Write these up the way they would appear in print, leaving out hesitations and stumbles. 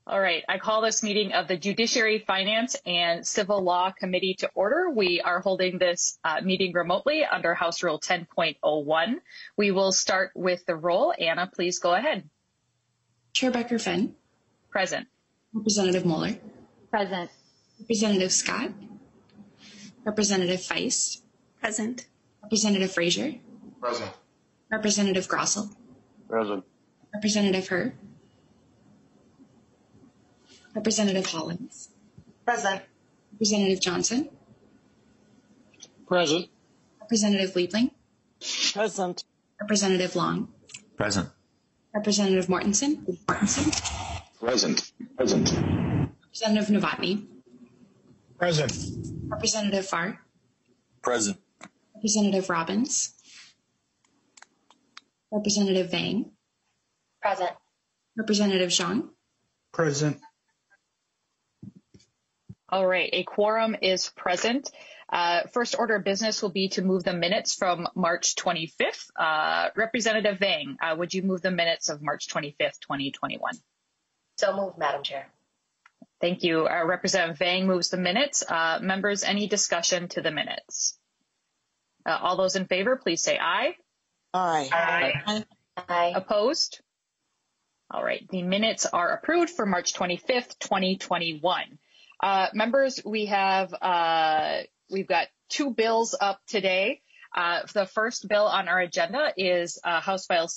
All right, I call this meeting of the Judiciary, Finance, and Civil Law Committee to order. We are holding this meeting remotely under House Rule 10.01. We will start with the roll. Anna, please go ahead. Chair Becker-Fenn. Present. Representative Moeller. Present. Representative Scott. Representative Feist. Present. Representative Frazier. Present. Representative Grossell. Present. Representative Hur. Representative Hollins. Present. Representative Johnson. Present. Representative Liebling. Present. Representative Long. Present. Representative Mortensen. Present. Present. Representative Novotny. Present. Representative Farr. Present. Representative Robbins. Representative Vang. Present. Representative Zhang. Present. All right, a quorum is present. First order of business will be to move the minutes from March 25th. Representative Vang, would you move the minutes of March 25th, 2021? So moved, Madam Chair. Thank you. Representative Vang moves the minutes. Members, any discussion to the minutes? All those in favor, please say aye. Aye. Aye. Aye. Opposed? All right, the minutes are approved for March 25th, 2021. Members, we've got two bills up today. The first bill on our agenda is House File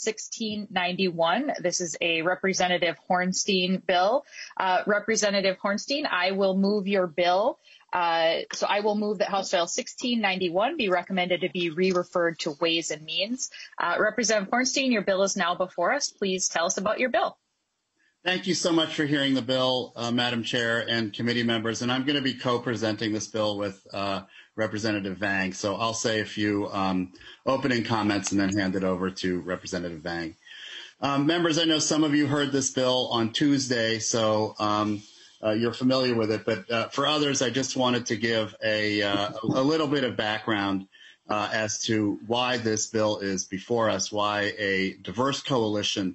1691. This is a Representative Hornstein bill. Representative Hornstein, I will move your bill. So I will move that House File 1691 be recommended to be re-referred to Ways and Means. Representative Hornstein, your bill is now before us. Please tell us about your bill. Thank you so much for hearing the bill, Madam Chair and committee members. And I'm going to be co-presenting this bill with Representative Vang. So I'll say a few opening comments and then hand it over to Representative Vang. Members, I know some of you heard this bill on Tuesday, so you're familiar with it. But for others, I just wanted to give a little bit of background as to why this bill is before us, why a diverse coalition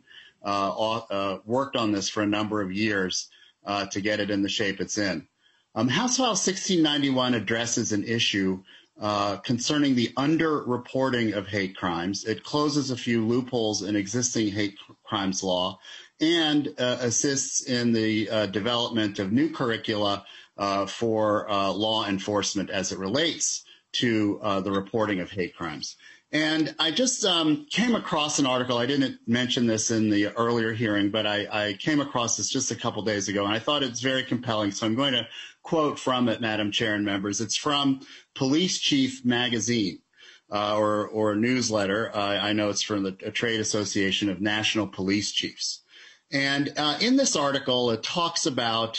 worked on this for a number of years to get it in the shape it's in. House File 1691 addresses an issue concerning the underreporting of hate crimes. It closes a few loopholes in existing hate crimes law and assists in the development of new curricula for law enforcement as it relates to the reporting of hate crimes. And I just came across an article. I didn't mention this in the earlier hearing, but I came across this just a couple days ago, and I thought it's very compelling. So I'm going to quote from it, Madam Chair and members. It's from Police Chief Magazine or a newsletter. I know it's from a trade association of national police chiefs. And in this article, it talks about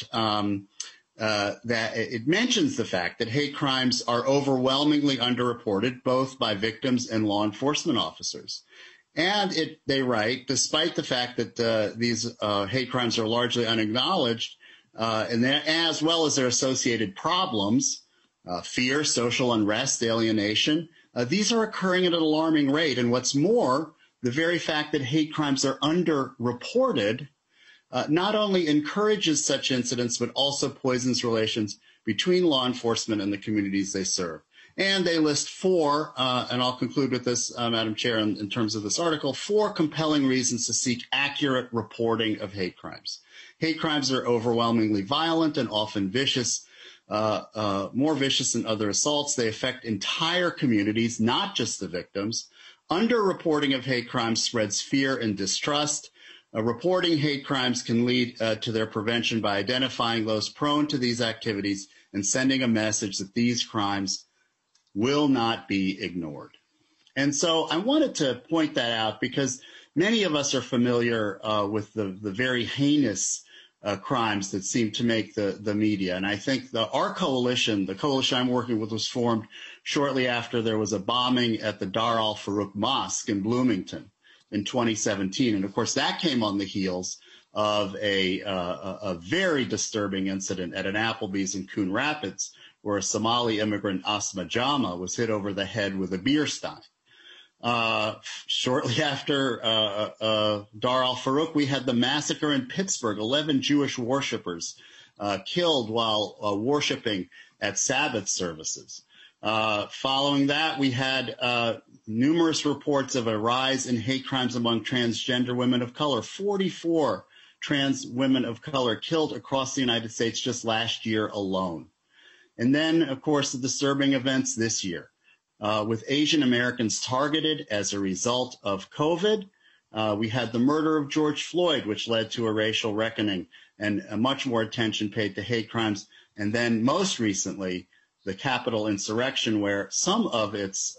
that it mentions the fact that hate crimes are overwhelmingly underreported, both by victims and law enforcement officers. And they write, despite the fact that these hate crimes are largely unacknowledged, and as well as their associated problems, fear, social unrest, alienation, these are occurring at an alarming rate. And what's more, the very fact that hate crimes are underreported not only encourages such incidents, but also poisons relations between law enforcement and the communities they serve. And they list four, and I'll conclude with this, Madam Chair, in terms of this article, four compelling reasons to seek accurate reporting of hate crimes. Hate crimes are overwhelmingly violent and often vicious, more vicious than other assaults. They affect entire communities, not just the victims. Underreporting of hate crimes spreads fear and distrust. Reporting hate crimes can lead to their prevention by identifying those prone to these activities and sending a message that these crimes will not be ignored. And so I wanted to point that out because many of us are familiar with the very heinous crimes that seem to make the media. And I think our coalition, the coalition I'm working with, was formed shortly after there was a bombing at the Dar al-Farouk Mosque in Bloomington in 2017. And of course, that came on the heels of a very disturbing incident at an Applebee's in Coon Rapids, where a Somali immigrant, Asma Jama, was hit over the head with a beer stein. Shortly after Dar al-Farouk, we had the massacre in Pittsburgh, 11 Jewish worshipers killed while worshiping at Sabbath services. Following that, we had numerous reports of a rise in hate crimes among transgender women of color. 44 trans women of color killed across the United States just last year alone. And then, of course, the disturbing events this year. With Asian Americans targeted as a result of COVID. We had the murder of George Floyd, which led to a racial reckoning and much more attention paid to hate crimes. And then most recently, the Capitol insurrection, where some of those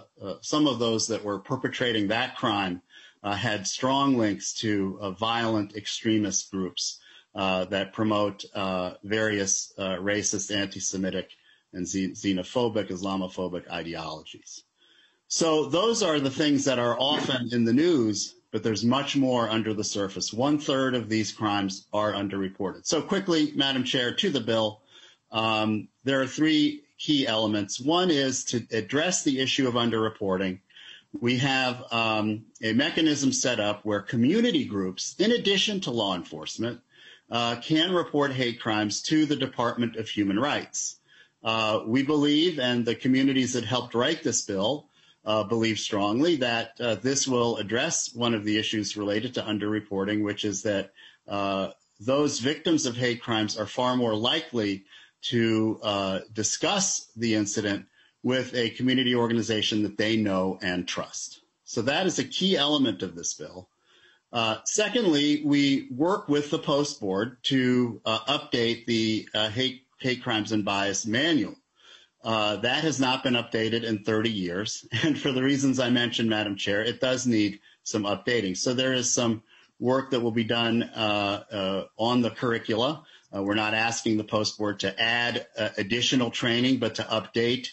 that were perpetrating that crime had strong links to violent extremist groups that promote various racist, anti-Semitic, and xenophobic, Islamophobic ideologies. So those are the things that are often in the news, but there's much more under the surface. 1/3 of these crimes are underreported. So quickly, Madam Chair, to the bill, there are 3 key elements. One is to address the issue of underreporting. We have a mechanism set up where community groups, in addition to law enforcement, can report hate crimes to the Department of Human Rights. We believe, and the communities that helped write this bill believe strongly, that this will address one of the issues related to underreporting, which is that those victims of hate crimes are far more likely to discuss the incident with a community organization that they know and trust. So that is a key element of this bill. Secondly, we work with the Post Board to update the Hate Crimes and Bias Manual. That has not been updated in 30 years. And for the reasons I mentioned, Madam Chair, it does need some updating. So there is some work that will be done on the curricula. We're not asking the Post Board to add additional training, but to update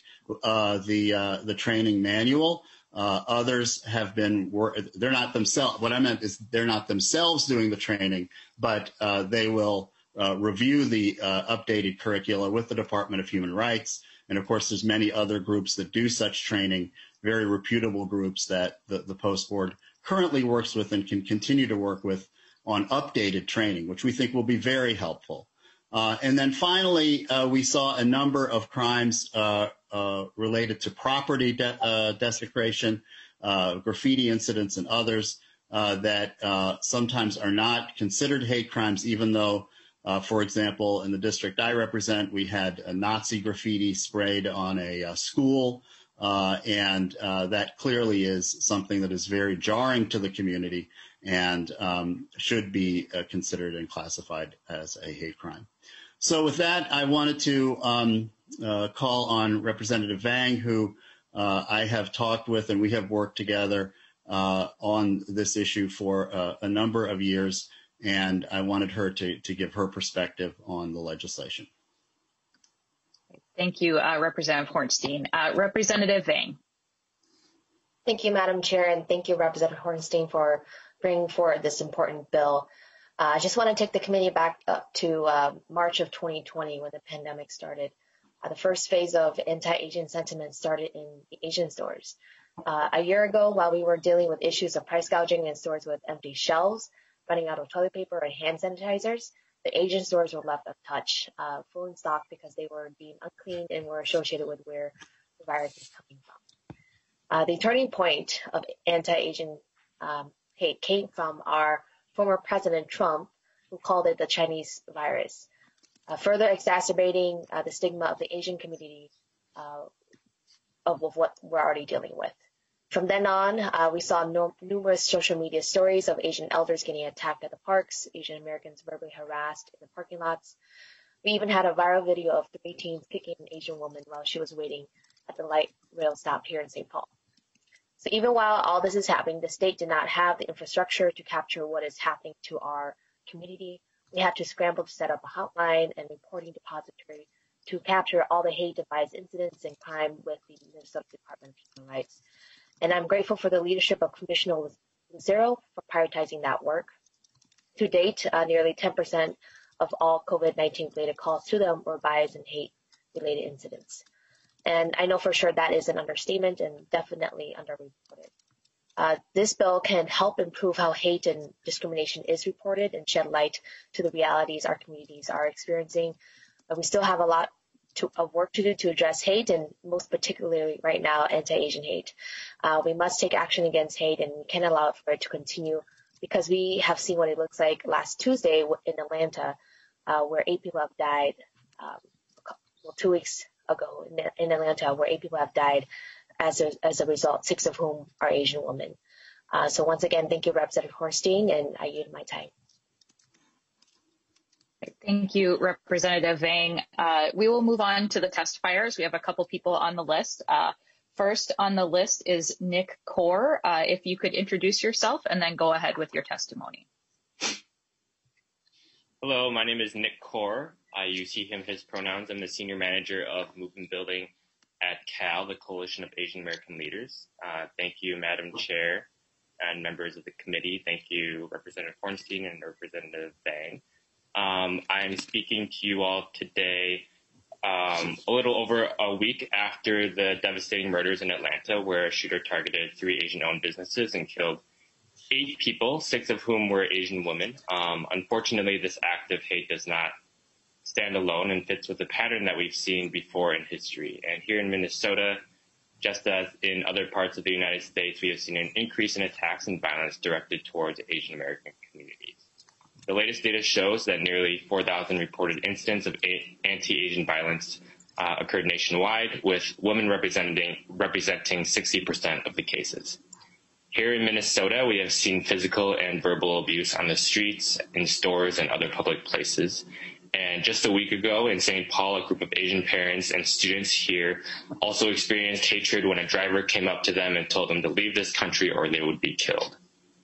the training manual. Others have been, they're not themselves, what I meant is they're not themselves doing the training, but they will review the updated curricula with the Department of Human Rights. And of course, there's many other groups that do such training, very reputable groups that the Post Board currently works with and can continue to work with on updated training, which we think will be very helpful. And then finally, we saw a number of crimes related to property desecration, graffiti incidents, and others that sometimes are not considered hate crimes, even though, for example, in the district I represent, we had a Nazi graffiti sprayed on a school, and that clearly is something that is very jarring to the community and should be considered and classified as a hate crime. So with that, I wanted to call on Representative Vang, who I have talked with, and we have worked together on this issue for a number of years, and I wanted her to give her perspective on the legislation. Thank you, Representative Hornstein. Representative Vang. Thank you, Madam Chair, and thank you, Representative Hornstein, for bringing forward this important bill. I just want to take the committee back up to March of 2020 when the pandemic started. The first phase of anti-Asian sentiment started in the Asian stores. A year ago, while we were dealing with issues of price gouging in stores with empty shelves, running out of toilet paper and hand sanitizers, the Asian stores were left untouched, full in stock because they were deemed unclean and were associated with where the virus is coming from. The turning point of anti-Asian hate came from our former President Trump, who called it the Chinese virus, further exacerbating the stigma of the Asian community of what we're already dealing with. From then on, we saw numerous social media stories of Asian elders getting attacked at the parks, Asian Americans verbally harassed in the parking lots. We even had a viral video of 3 teens kicking an Asian woman while she was waiting at the light rail stop here in St. Paul. So even while all this is happening, the state did not have the infrastructure to capture what is happening to our community. We had to scramble to set up a hotline and reporting depository to capture all the hate and bias incidents and crime with the Minnesota Department of Human Rights. And I'm grateful for the leadership of Commissioner Lucero for prioritizing that work. To date, nearly 10% of all COVID-19 related calls to them were bias and hate related incidents. And I know for sure that is an understatement and definitely underreported. This bill can help improve how hate and discrimination is reported and shed light to the realities our communities are experiencing. We still have a lot of work to do to address hate, and most particularly right now, anti-Asian hate. We must take action against hate, and we can't allow for it to continue, because we have seen what it looks like last Tuesday in Atlanta, where 8 people have died, 2 weeks ago in Atlanta, where 8 people have died as a result, 6 of whom are Asian women. So once again, thank you, Representative Hornstein, and I yield my time. Thank you, Representative Vang. We will move on to the testifiers. We have a couple people on the list. First on the list is Nick Kaur. If you could introduce yourself and then go ahead with your testimony. Hello, my name is Nick Kaur. I use he, him, his pronouns. I'm the Senior Manager of Movement Building at CAL, the Coalition of Asian American Leaders. Thank you, Madam Chair and members of the committee. Thank you, Representative Hornstein and Representative Vang. I'm speaking to you all today a little over a week after the devastating murders in Atlanta, where a shooter targeted 3 Asian-owned businesses and killed 8 people, 6 of whom were Asian women. Unfortunately, this act of hate does not stand alone and fits with a pattern that we've seen before in history. And here in Minnesota, just as in other parts of the United States, we have seen an increase in attacks and violence directed towards Asian American communities. The latest data shows that nearly 4,000 reported incidents of anti-Asian violence occurred nationwide, with women representing 60% of the cases. Here in Minnesota, we have seen physical and verbal abuse on the streets, in stores, and other public places. And just a week ago in St. Paul, a group of Asian parents and students here also experienced hatred when a driver came up to them and told them to leave this country or they would be killed.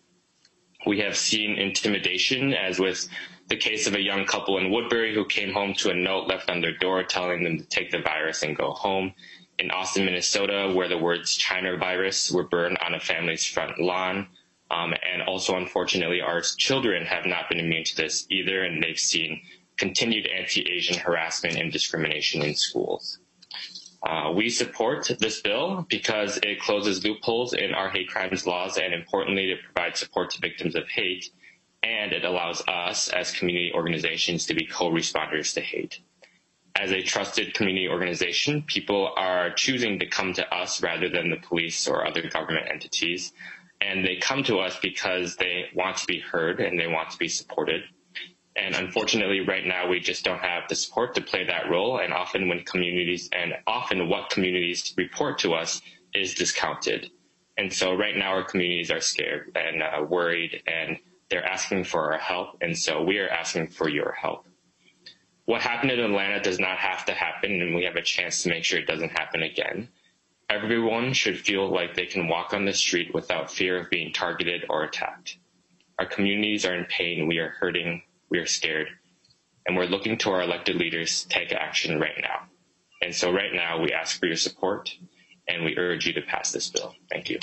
We have seen intimidation, as with the case of a young couple in Woodbury who came home to a note left on their door telling them to take the virus and go home. In Austin, Minnesota, where the words China virus were burned on a family's front lawn. And also, unfortunately, our children have not been immune to this either, and they've seen continued anti-Asian harassment and discrimination in schools. We support this bill because it closes loopholes in our hate crimes laws, and importantly, it provides support to victims of hate, and it allows us as community organizations to be co-responders to hate. As a trusted community organization, people are choosing to come to us rather than the police or other government entities, and they come to us because they want to be heard and they want to be supported. And unfortunately, right now, we just don't have the support to play that role. And often what communities report to us is discounted. And so right now, our communities are scared and worried, and they're asking for our help. And so we are asking for your help. What happened in Atlanta does not have to happen, and we have a chance to make sure it doesn't happen again. Everyone should feel like they can walk on the street without fear of being targeted or attacked. Our communities are in pain. We are hurting. We are scared, and we're looking to our elected leaders to take action right now. And so right now, we ask for your support, and we urge you to pass this bill. Thank you.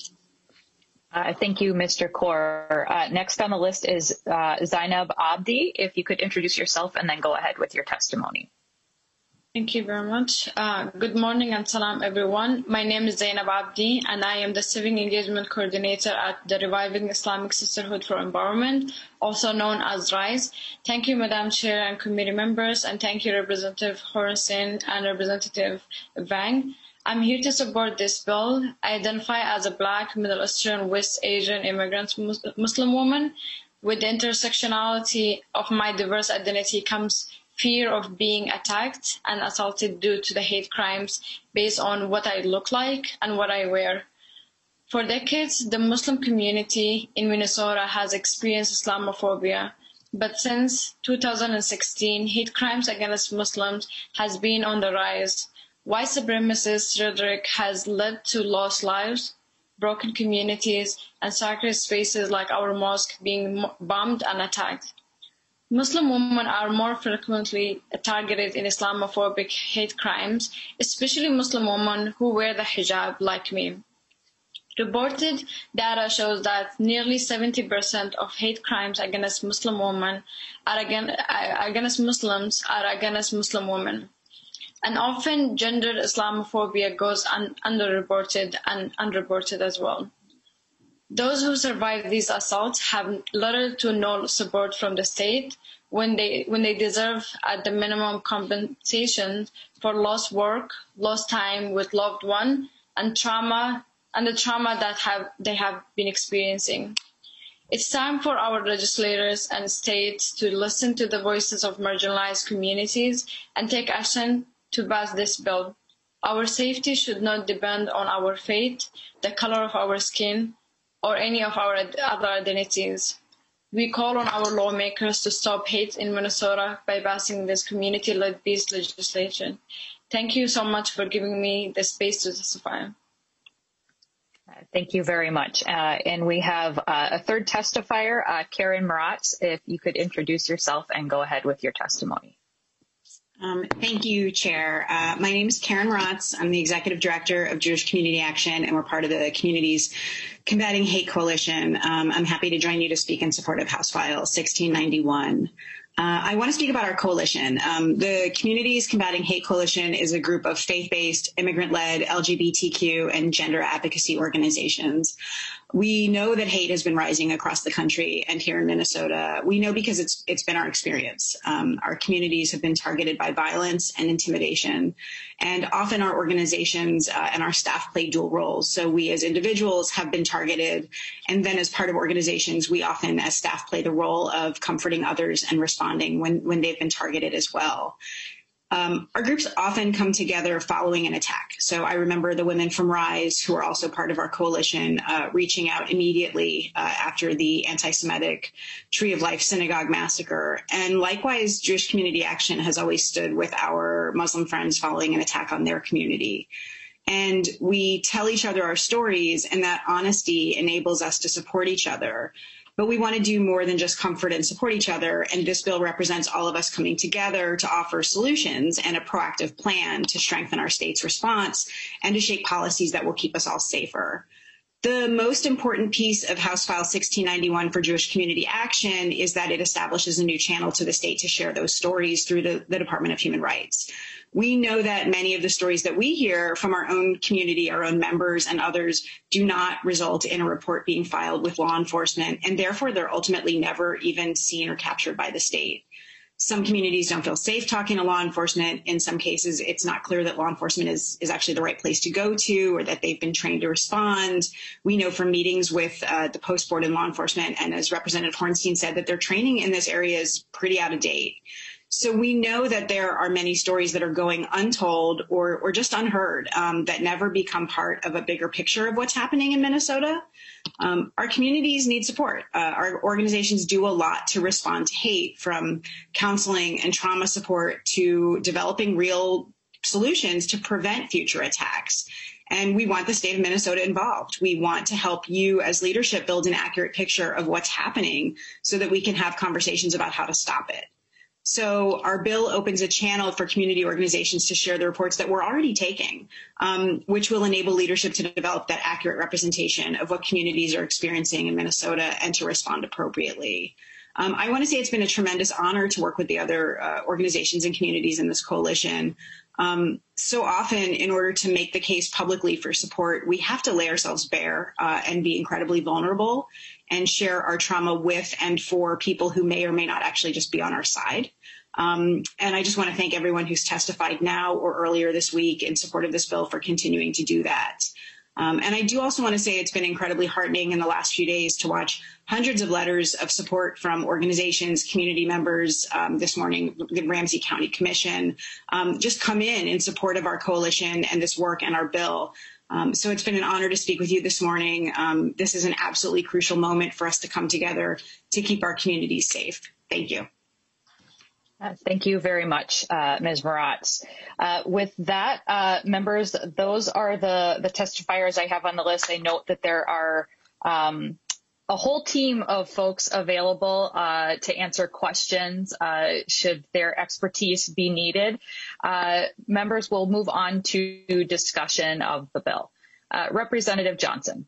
Thank you, Mr. Kaur. Next on the list is Zainab Abdi. If you could introduce yourself and then go ahead with your testimony. Thank you very much. Good morning and salam, everyone. My name is Zainab Abdi, and I am the Civic Engagement Coordinator at the Reviving Islamic Sisterhood for Empowerment, also known as RISE. Thank you, Madam Chair and committee members, and thank you, Representative Hornstein and Representative Vang. I'm here to support this bill. I identify as a Black, Middle Eastern, West Asian immigrant Muslim woman. With the intersectionality of my diverse identity comes fear of being attacked and assaulted due to the hate crimes based on what I look like and what I wear. For decades, the Muslim community in Minnesota has experienced Islamophobia, but since 2016, hate crimes against Muslims has been on the rise. White supremacist rhetoric has led to lost lives, broken communities, and sacred spaces like our mosque being bombed and attacked. Muslim women are more frequently targeted in Islamophobic hate crimes, especially Muslim women who wear the hijab like me. Reported data shows that nearly 70% of hate crimes against Muslim women against Muslims are against Muslim women. And often gendered Islamophobia goes underreported and unreported as well. Those who survive these assaults have little to no support from the state when they deserve at the minimum compensation for lost work, lost time with loved one, and the trauma that they have been experiencing. It's time for our legislators and states to listen to the voices of marginalized communities and take action to pass this bill. Our safety should not depend on our fate, the color of our skin, or any of our other identities. We call on our lawmakers to stop hate in Minnesota by passing this community-led peace legislation. Thank you so much for giving me the space to testify. Thank you very much. And we have a third testifier, Karen Maratz, if you could introduce yourself and go ahead with your testimony. Thank you, Chair. My name is Karen Maratz. I'm the Executive Director of Jewish Community Action, and we're part of the Communities Combating Hate Coalition. I'm happy to join you to speak in support of House File 1691. I want to speak about our coalition. The Communities Combating Hate Coalition is a group of faith-based, immigrant-led, LGBTQ, and gender advocacy organizations. We know that hate has been rising across the country and here in Minnesota. We know because it's been our experience. Our communities have been targeted by violence and intimidation, and often our organizations and our staff play dual roles. So we as individuals have been targeted, and then as part of organizations, we often as staff play the role of comforting others and responding when they've been targeted as well. Our groups often come together following an attack. So I remember the women from RISE, who are also part of our coalition, reaching out immediately after the anti-Semitic Tree of Life synagogue massacre. And likewise, Jewish Community Action has always stood with our Muslim friends following an attack on their community. And we tell each other our stories, and that honesty enables us to support each other. But we want to do more than just comfort and support each other, and this bill represents all of us coming together to offer solutions and a proactive plan to strengthen our state's response and to shape policies that will keep us all safer. The most important piece of House File 1691 for Jewish Community Action is that it establishes a new channel to the state to share those stories through the Department of Human Rights. We know that many of the stories that we hear from our own community, our own members and others, do not result in a report being filed with law enforcement, and therefore they're ultimately never even seen or captured by the state. Some communities don't feel safe talking to law enforcement. In some cases, it's not clear that law enforcement is actually the right place to go to, or that they've been trained to respond. We know from meetings with the Post Board and law enforcement, and as Representative Hornstein said, that their training in this area is pretty out of date. So we know that there are many stories that are going untold or just unheard that never become part of a bigger picture of what's happening in Minnesota. Our communities need support. Our organizations do a lot to respond to hate, from counseling and trauma support to developing real solutions to prevent future attacks. And we want the state of Minnesota involved. We want to help you as leadership build an accurate picture of what's happening so that we can have conversations about how to stop it. So our bill opens a channel for community organizations to share the reports that we're already taking, which will enable leadership to develop that accurate representation of what communities are experiencing in Minnesota and to respond appropriately. I want to say it's been a tremendous honor to work with the other organizations and communities in this coalition. So often, in order to make the case publicly for support, we have to lay ourselves bare and be incredibly vulnerable and share our trauma with and for people who may or may not actually just be on our side. And I just want to thank everyone who's testified now or earlier this week in support of this bill for continuing to do that. And I do also want to say it's been incredibly heartening in the last few days to watch hundreds of letters of support from organizations, community members, this morning, the Ramsey County Commission, just come in support of our coalition and this work and our bill. So it's been an honor to speak with you this morning. This is an absolutely crucial moment for us to come together to keep our communities safe. Thank you. Thank you very much, Ms. Maratz. With that, members, those are the testifiers I have on the list. I note that there are a whole team of folks available to answer questions should their expertise be needed. Members will move on to discussion of the bill. Representative Johnson.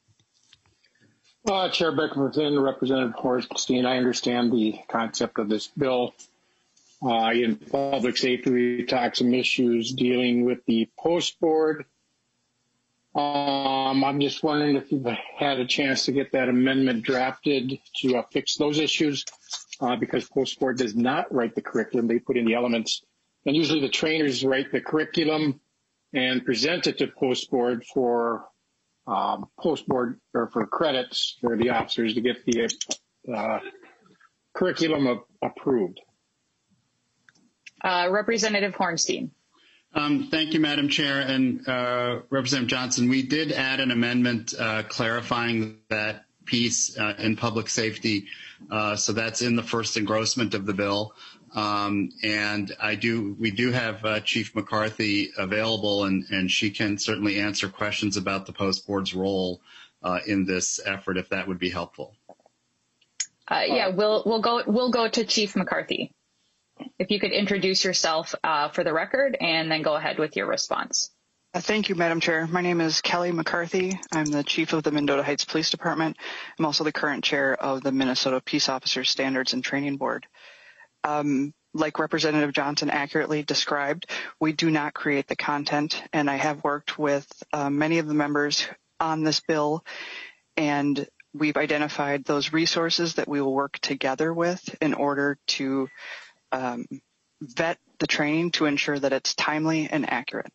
Chair Beckman, Representative Hornstein, I understand the concept of this bill. In public safety, we talked some issues dealing with the post board. I'm just wondering if you've had a chance to get that amendment drafted to fix those issues, because post board does not write the curriculum. They put in the elements, and usually the trainers write the curriculum and present it to post board for post board or for credits for the officers to get the curriculum approved. Representative Hornstein. Thank you, Madam Chair. And Representative Johnson, we did add an amendment clarifying that piece in public safety. So that's in the first engrossment of the bill. And we do have Chief McCarthy available, and she can certainly answer questions about the post board's role in this effort, if that would be helpful. Yeah, we'll go to Chief McCarthy. If you could introduce yourself for the record and then go ahead with your response. Thank you, Madam Chair. My name is Kelly McCarthy. I'm the Chief of the Mendota Heights Police Department. I'm also the current chair of the Minnesota Peace Officers Standards and Training Board. Like Representative Johnson accurately described, we do not create the content, and I have worked with many of the members on this bill, and we've identified those resources that we will work together with in order to vet the training to ensure that it's timely and accurate.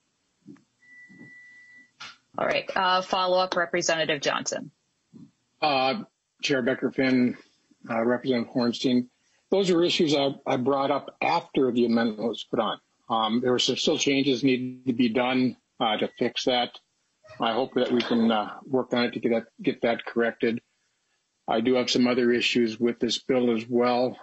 All right. Follow-up, Representative Johnson. Chair Becker-Finn, Representative Hornstein, those are issues I brought up after the amendment was put on. There were still changes needed to be done to fix that. I hope that we can work on it to get that corrected. I do have some other issues with this bill as well.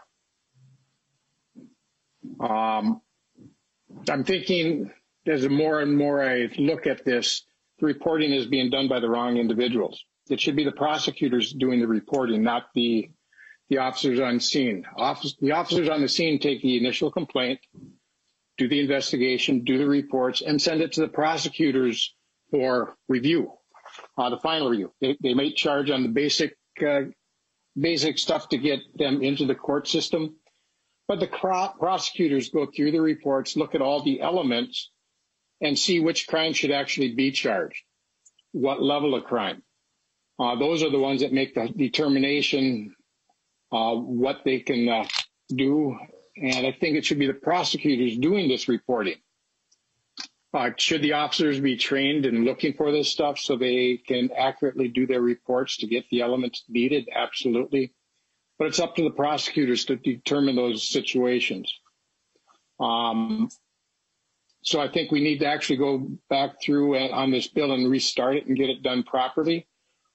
I'm thinking as more and more I look at this, the reporting is being done by the wrong individuals. It should be the prosecutors doing the reporting, not the officers on scene. The officers on the scene take the initial complaint, do the investigation, do the reports, and send it to the prosecutors for review, the final review. They may charge on the basic stuff to get them into the court system. But the prosecutors go through the reports, look at all the elements, and see which crime should actually be charged, what level of crime. Those are the ones that make the determination what they can do. And I think it should be the prosecutors doing this reporting. Should the officers be trained in looking for this stuff so they can accurately do their reports to get the elements needed? Absolutely. But it's up to the prosecutors to determine those situations. So I think we need to actually go back through on this bill and restart it and get it done properly.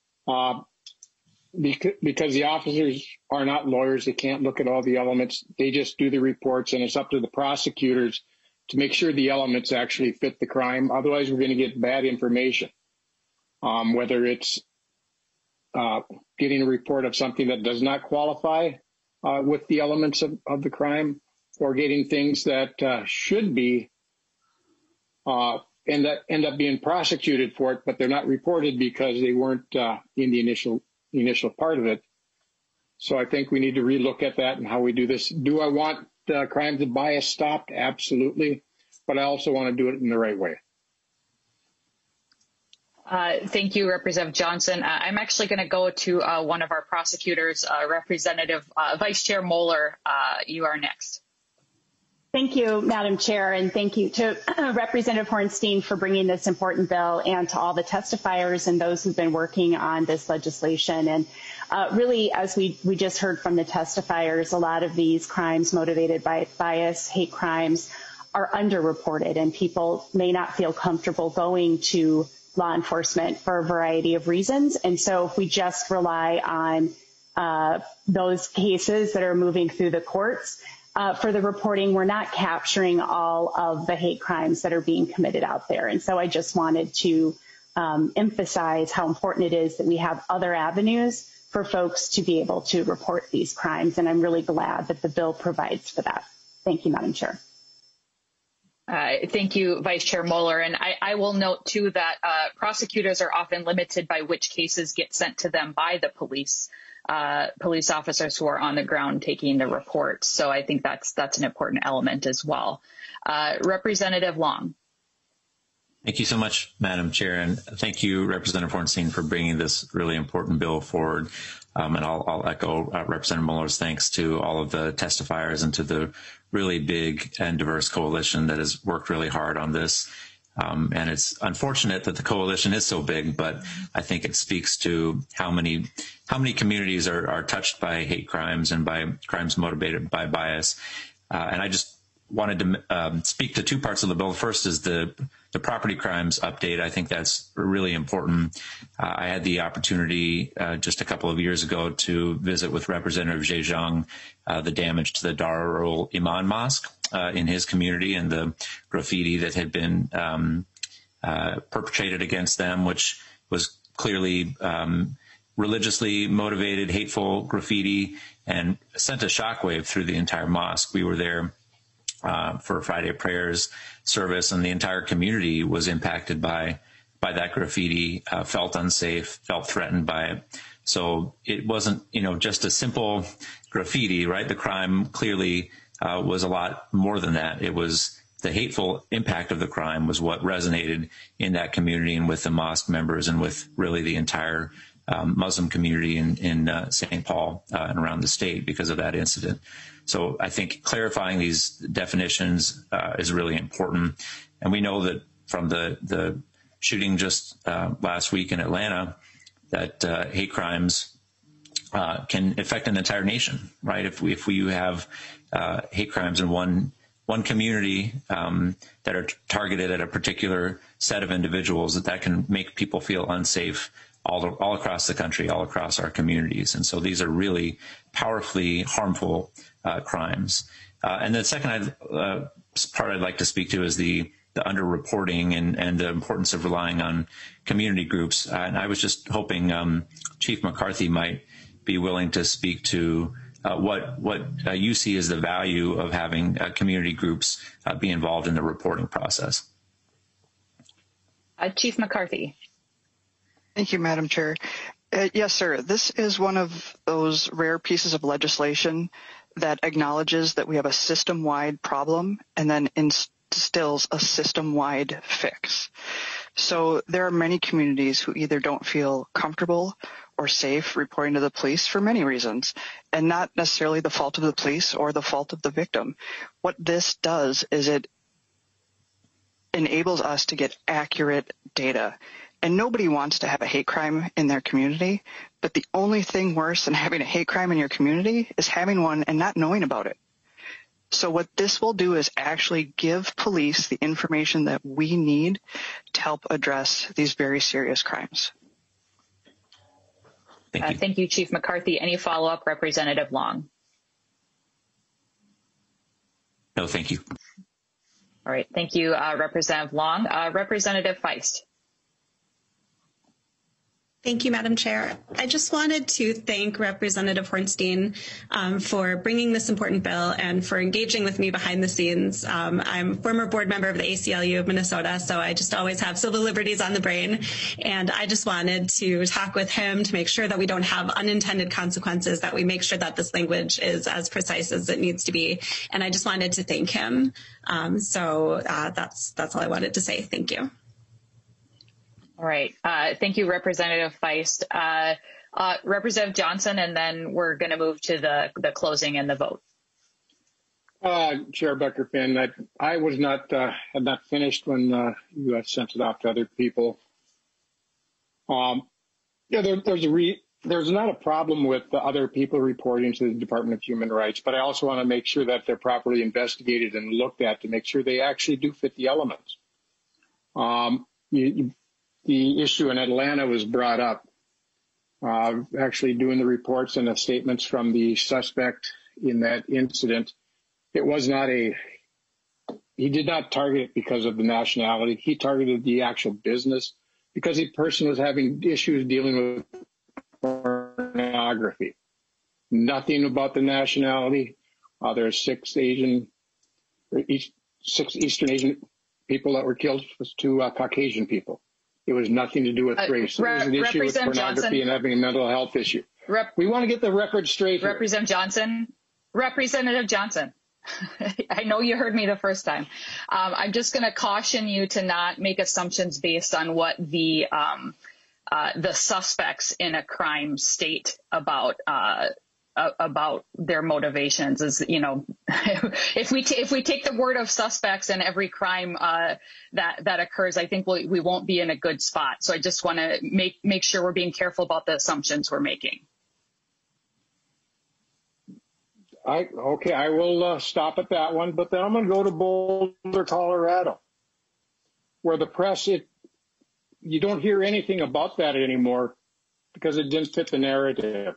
Because the officers are not lawyers. They can't look at all the elements. They just do the reports, and it's up to the prosecutors to make sure the elements actually fit the crime. Otherwise, we're going to get bad information, whether it's getting a report of something that does not qualify with the elements of the crime, or getting things that should be end up being prosecuted for it, but they're not reported because they weren't in the initial part of it. So I think we need to relook at that and how we do this. Do I want crimes of bias stopped? Absolutely. But I also want to do it in the right way. Thank you, Representative Johnson. I'm actually going to go to one of our prosecutors, Representative Vice Chair Moeller. You are next. Thank you, Madam Chair, and thank you to Representative Hornstein for bringing this important bill, and to all the testifiers and those who've been working on this legislation. And really, as we just heard from the testifiers, a lot of these crimes motivated by bias, hate crimes, are underreported, and people may not feel comfortable going to law enforcement for a variety of reasons. And so if we just rely on those cases that are moving through the courts for the reporting, we're not capturing all of the hate crimes that are being committed out there. And so I just wanted to emphasize how important it is that we have other avenues for folks to be able to report these crimes. And I'm really glad that the bill provides for that. Thank you, Madam Chair. Thank you, Vice Chair Moeller. And I will note, too, that prosecutors are often limited by which cases get sent to them by the police. police officers who are on the ground taking the reports. So I think that's an important element as well. Representative Long. Thank you so much, Madam Chair, and thank you, Representative Hornstein, for bringing this really important bill forward. And I'll echo Representative Muller's thanks to all of the testifiers and to the really big and diverse coalition that has worked really hard on this. And it's unfortunate that the coalition is so big, but I think it speaks to how many communities are touched by hate crimes and by crimes motivated by bias. And I just wanted to speak to two parts of the bill. First is the property crimes update. I think that's really important. I had the opportunity just a couple of years ago to visit with Representative Zhejiang the damage to the Darul Iman Mosque in his community and the graffiti that had been perpetrated against them, which was clearly religiously motivated, hateful graffiti, and sent a shockwave through the entire mosque. We were there for Friday prayers service, and the entire community was impacted by that graffiti, felt unsafe, felt threatened by it. So it wasn't, just a simple graffiti, right? The crime clearly was a lot more than that. It was the hateful impact of the crime was what resonated in that community and with the mosque members and with really the entire Muslim community in St. Paul and around the state because of that incident. So I think clarifying these definitions is really important. And we know that from the shooting just last week in Atlanta that hate crimes can affect an entire nation, right? If we have hate crimes in one community that are targeted at a particular set of individuals, that can make people feel unsafe all across the country, all across our communities. And so these are really powerfully harmful crimes. And the second part I'd like to speak to is the underreporting and the importance of relying on community groups. And I was just hoping Chief McCarthy might be willing to speak to what you see as the value of having community groups be involved in the reporting process. Chief McCarthy. Thank you, Madam Chair. Yes, sir. This is one of those rare pieces of legislation that acknowledges that we have a system-wide problem and then instills a system-wide fix. So there are many communities who either don't feel comfortable or safe reporting to the police for many reasons, and not necessarily the fault of the police or the fault of the victim. What this does is it enables us to get accurate data. And nobody wants to have a hate crime in their community, but the only thing worse than having a hate crime in your community is having one and not knowing about it. So what this will do is actually give police the information that we need to help address these very serious crimes. Thank you, Chief McCarthy. Any follow-up, Representative Long? No, thank you. All right. Thank you, Representative Long. Representative Feist. Thank you, Madam Chair. I just wanted to thank Representative Hornstein for bringing this important bill and for engaging with me behind the scenes. I'm a former board member of the ACLU of Minnesota, so I just always have civil liberties on the brain. And I just wanted to talk with him to make sure that we don't have unintended consequences, that we make sure that this language is as precise as it needs to be. And I just wanted to thank him. That's all I wanted to say. Thank you. All right. Thank you, Representative Feist. Representative Johnson, and then we're going to move to the closing and the vote. Chair Becker-Finn, I was had not finished when you sent it off to other people. There's not a problem with the other people reporting to the Department of Human Rights, but I also want to make sure that they're properly investigated and looked at to make sure they actually do fit the elements. The issue in Atlanta was brought up, actually doing the reports and the statements from the suspect in that incident. It was not he did not target it because of the nationality. He targeted the actual business because the person was having issues dealing with pornography. Nothing about the nationality. There's six Eastern Asian people that were killed, was two Caucasian people. It was nothing to do with race. It was an issue with pornography and having a mental health issue. We want to get the record straight here. Representative Johnson. I know you heard me the first time. I'm just going to caution you to not make assumptions based on what the suspects in a crime state about their motivations. Is, you know, if we take the word of suspects in every crime that occurs, I think we won't be in a good spot. So I just want to make sure we're being careful about the assumptions we're making. I will stop at that one, but then I'm going to go to Boulder, Colorado, where the press, you don't hear anything about that anymore because it didn't fit the narrative.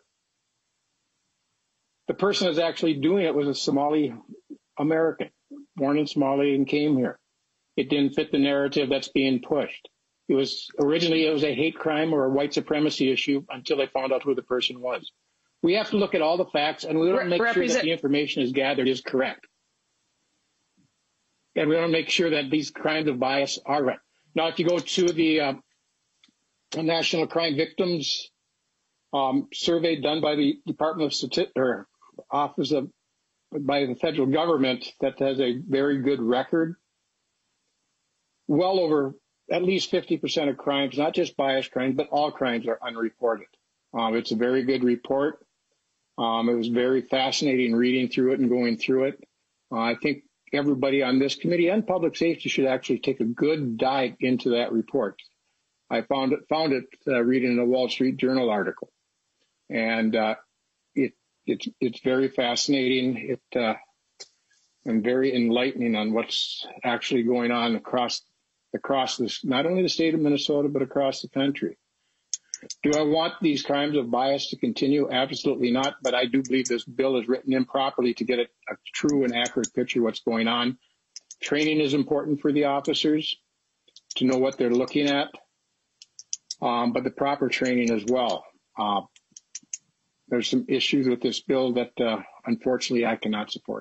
The person that's actually doing it was a Somali American, born in Somalia and came here. It didn't fit the narrative that's being pushed. Originally it was a hate crime or a white supremacy issue until they found out who the person was. We have to look at all the facts, and we want to make sure that the information is gathered is correct. And we want to make sure that these crimes of bias are right. Now, if you go to the National Crime Victims survey done by the Department of Statistics, or Office of, by the federal government, that has a very good record, well over at least 50% of crimes, not just bias crimes, but all crimes, are unreported. It's a very good report. It was very fascinating reading through it and going through it. I think everybody on this committee and public safety should actually take a good dive into that report. I found it reading a Wall Street Journal article, and it's very fascinating. And very enlightening on what's actually going on across this, not only the state of Minnesota, but across the country. Do I want these crimes of bias to continue? Absolutely not. But I do believe this bill is written improperly to get a true and accurate picture of what's going on. Training is important for the officers to know what they're looking at, but the proper training as well. There's some issues with this bill that, unfortunately, I cannot support.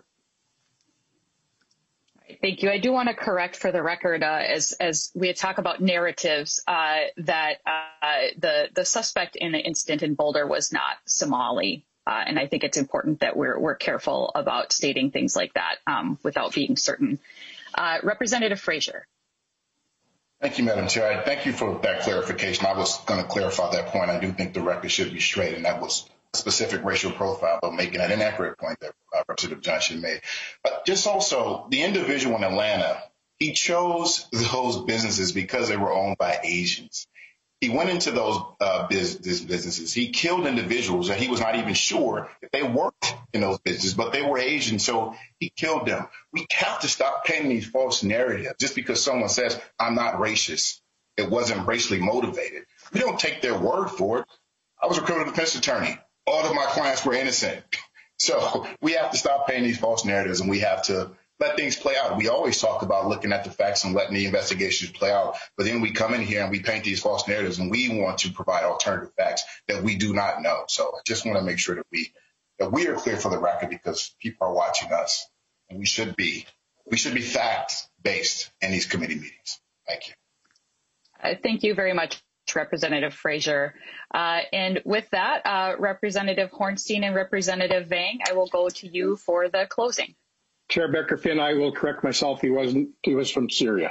Thank you. I do want to correct for the record, as we talk about narratives, that the suspect in the incident in Boulder was not Somali. And I think it's important that we're careful about stating things like that without being certain. Representative Frazier. Thank you, Madam Chair. Thank you for that clarification. I was going to clarify that point. I do think the record should be straight, and that was a specific racial profile, but making an inaccurate point that Representative Johnson made. But just also, the individual in Atlanta, he chose those businesses because they were owned by Asians. He went into those businesses. He killed individuals that he was not even sure if they worked in those businesses, but they were Asian, so he killed them. We have to stop painting these false narratives. Just because someone says, I'm not racist, it wasn't racially motivated. We don't take their word for it. I was a criminal defense attorney. All of my clients were innocent. So we have to stop painting these false narratives, and we have to let things play out. We always talk about looking at the facts and letting the investigations play out. But then we come in here and we paint these false narratives, and we want to provide alternative facts that we do not know. So I just want to make sure that we are clear for the record, because people are watching us, and we should be fact-based in these committee meetings. Thank you. Thank you very much, Representative Frazier. And with that, Representative Hornstein and Representative Vang, I will go to you for the closing. Chair Becker-Finn, I will correct myself. He was from Syria.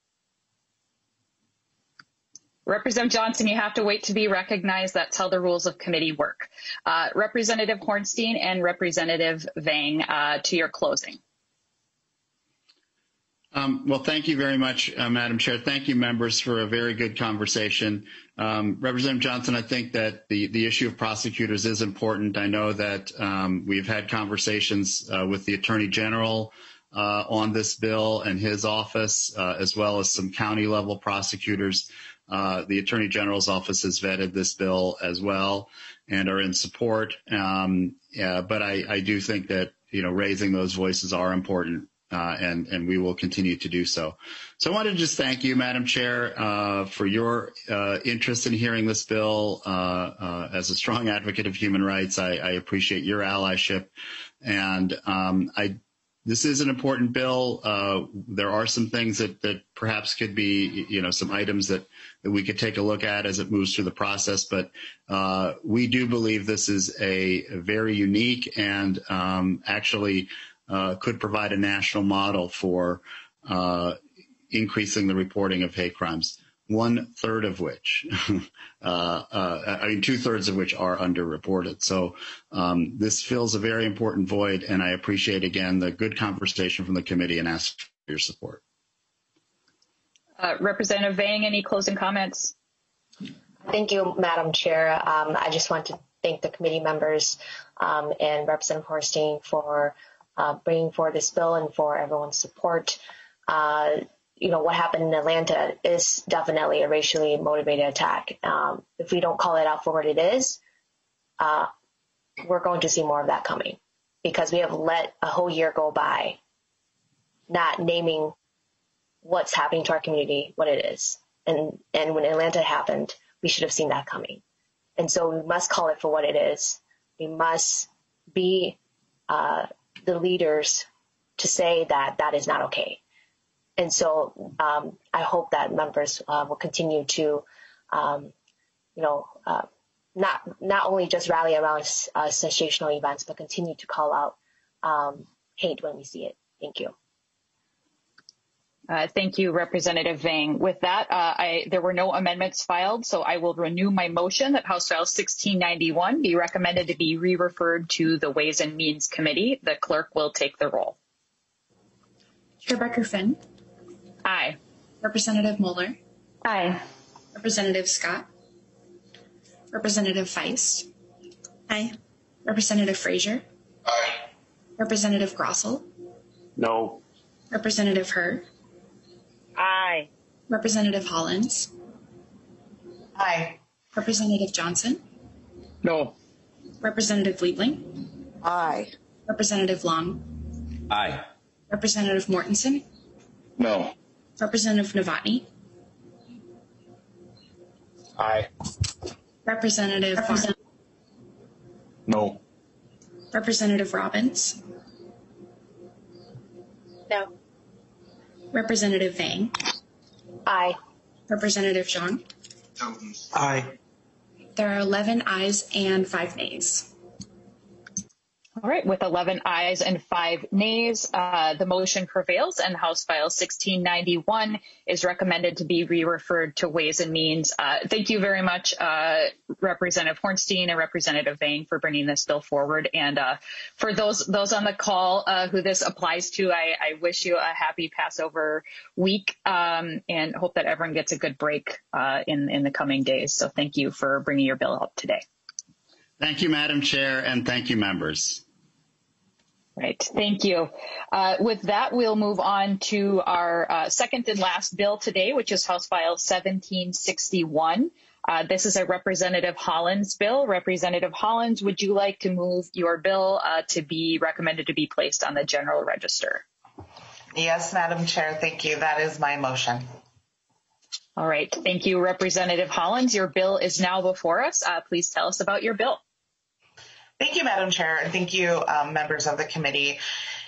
Representative Johnson, you have to wait to be recognized. That's how the rules of committee work. Representative Hornstein and Representative Vang, to your closing. Well, thank you very much, Madam Chair. Thank you, members, for a very good conversation. Representative Johnson, I think that the issue of prosecutors is important. I know that we've had conversations with the Attorney General on this bill and his office, as well as some county-level prosecutors. The Attorney General's office has vetted this bill as well and are in support. But I do think that, raising those voices are important. And we will continue to do so. So I wanted to just thank you, Madam Chair, for your interest in hearing this bill. As a strong advocate of human rights, I appreciate your allyship. And I This is an important bill. There are some things that perhaps could be, some items that we could take a look at as it moves through the process. But we do believe this is a very unique and actually could provide a national model for increasing the reporting of hate crimes. 1/3 of which, 2/3 of which are underreported. So this fills a very important void, and I appreciate, again, the good conversation from the committee and ask for your support. Representative Vang, any closing comments? Thank you, Madam Chair. I just want to thank the committee members and Representative Hornstein for bringing forward this bill and for everyone's support. What happened in Atlanta is definitely a racially motivated attack. If we don't call it out for what it is, we're going to see more of that coming, because we have let a whole year go by not naming what's happening to our community, what it is. And when Atlanta happened, we should have seen that coming. And so we must call it for what it is. We must be the leaders to say that that is not okay. And so I hope that members will continue to, not only just rally around sensational events, but continue to call out hate when we see it. Thank you. Thank you, Representative Vang. With that, there were no amendments filed, so I will renew my motion that House File 1691 be recommended to be re-referred to the Ways and Means Committee. The clerk will take the roll. Chair Becker-Finn. Aye. Representative Mueller. Aye. Representative Scott. Representative Feist. Aye. Representative Frazier. Aye. Representative Grossell. No. Representative Hurd. Aye. Representative Hollins. Aye. Representative Johnson. No. Representative Liebling. Aye. Representative Long. Aye. Representative Mortensen. No. Representative Novotny. Aye. Representative Farr. No. Representative Robbins. No. Representative Vang. Aye. Representative Zhang. Aye. There are 11 ayes and 5 nays. All right, with 11 ayes and 5 nays, the motion prevails, and House File 1691 is recommended to be re-referred to Ways and Means. Thank you very much, Representative Hornstein and Representative Vang, for bringing this bill forward. And for those on the call who this applies to, I wish you a happy Passover week and hope that everyone gets a good break in the coming days. So thank you for bringing your bill up today. Thank you, Madam Chair, and thank you, members. Right. Thank you. With that, we'll move on to our second and last bill today, which is House File 1761. This is a Representative Hollins bill. Representative Hollins, would you like to move your bill to be recommended to be placed on the General Register? Yes, Madam Chair. Thank you. That is my motion. All right. Thank you, Representative Hollins. Your bill is now before us. Please tell us about your bill. Thank you, Madam Chair, and thank you, members of the committee.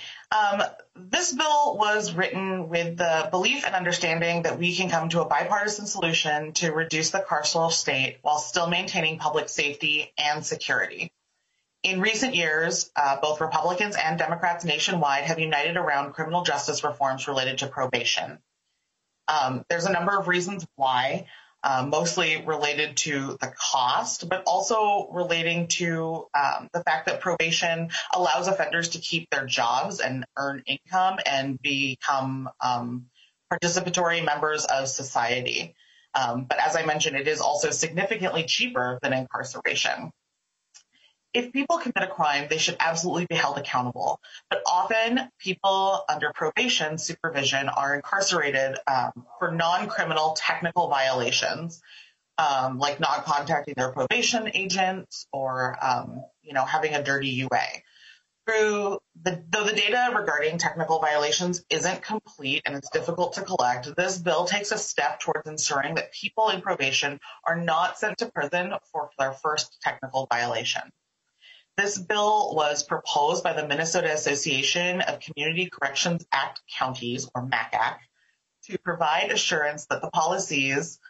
This bill was written with the belief and understanding that we can come to a bipartisan solution to reduce the carceral state while still maintaining public safety and security. In recent years, both Republicans and Democrats nationwide have united around criminal justice reforms related to probation. There's a number of reasons why. Mostly related to the cost, but also relating to the fact that probation allows offenders to keep their jobs and earn income and become participatory members of society. But as I mentioned, it is also significantly cheaper than incarceration. If people commit a crime, they should absolutely be held accountable. But often people under probation supervision are incarcerated for non-criminal technical violations, like not contacting their probation agents or, having a dirty UA. Though the data regarding technical violations isn't complete and it's difficult to collect, this bill takes a step towards ensuring that people in probation are not sent to prison for their first technical violation. This bill was proposed by the Minnesota Association of Community Corrections Act Counties, or MACAC, to provide assurance that the policies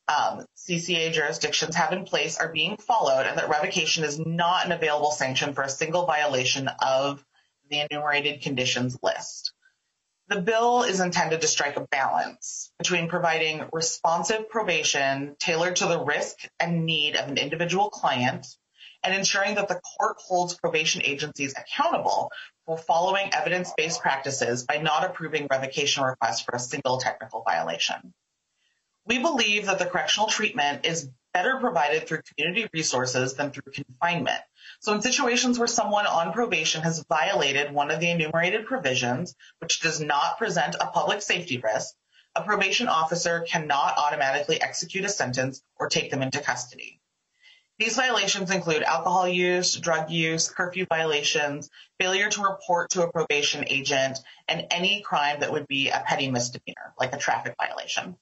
CCA jurisdictions have in place are being followed and that revocation is not an available sanction for a single violation of the enumerated conditions list. The bill is intended to strike a balance between providing responsive probation tailored to the risk and need of an individual client and ensuring that the court holds probation agencies accountable for following evidence-based practices by not approving revocation requests for a single technical violation. We believe that the correctional treatment is better provided through community resources than through confinement. So in situations where someone on probation has violated one of the enumerated provisions, which does not present a public safety risk, a probation officer cannot automatically execute a sentence or take them into custody. These violations include alcohol use, drug use, curfew violations, failure to report to a probation agent, and any crime that would be a petty misdemeanor, like a traffic violation.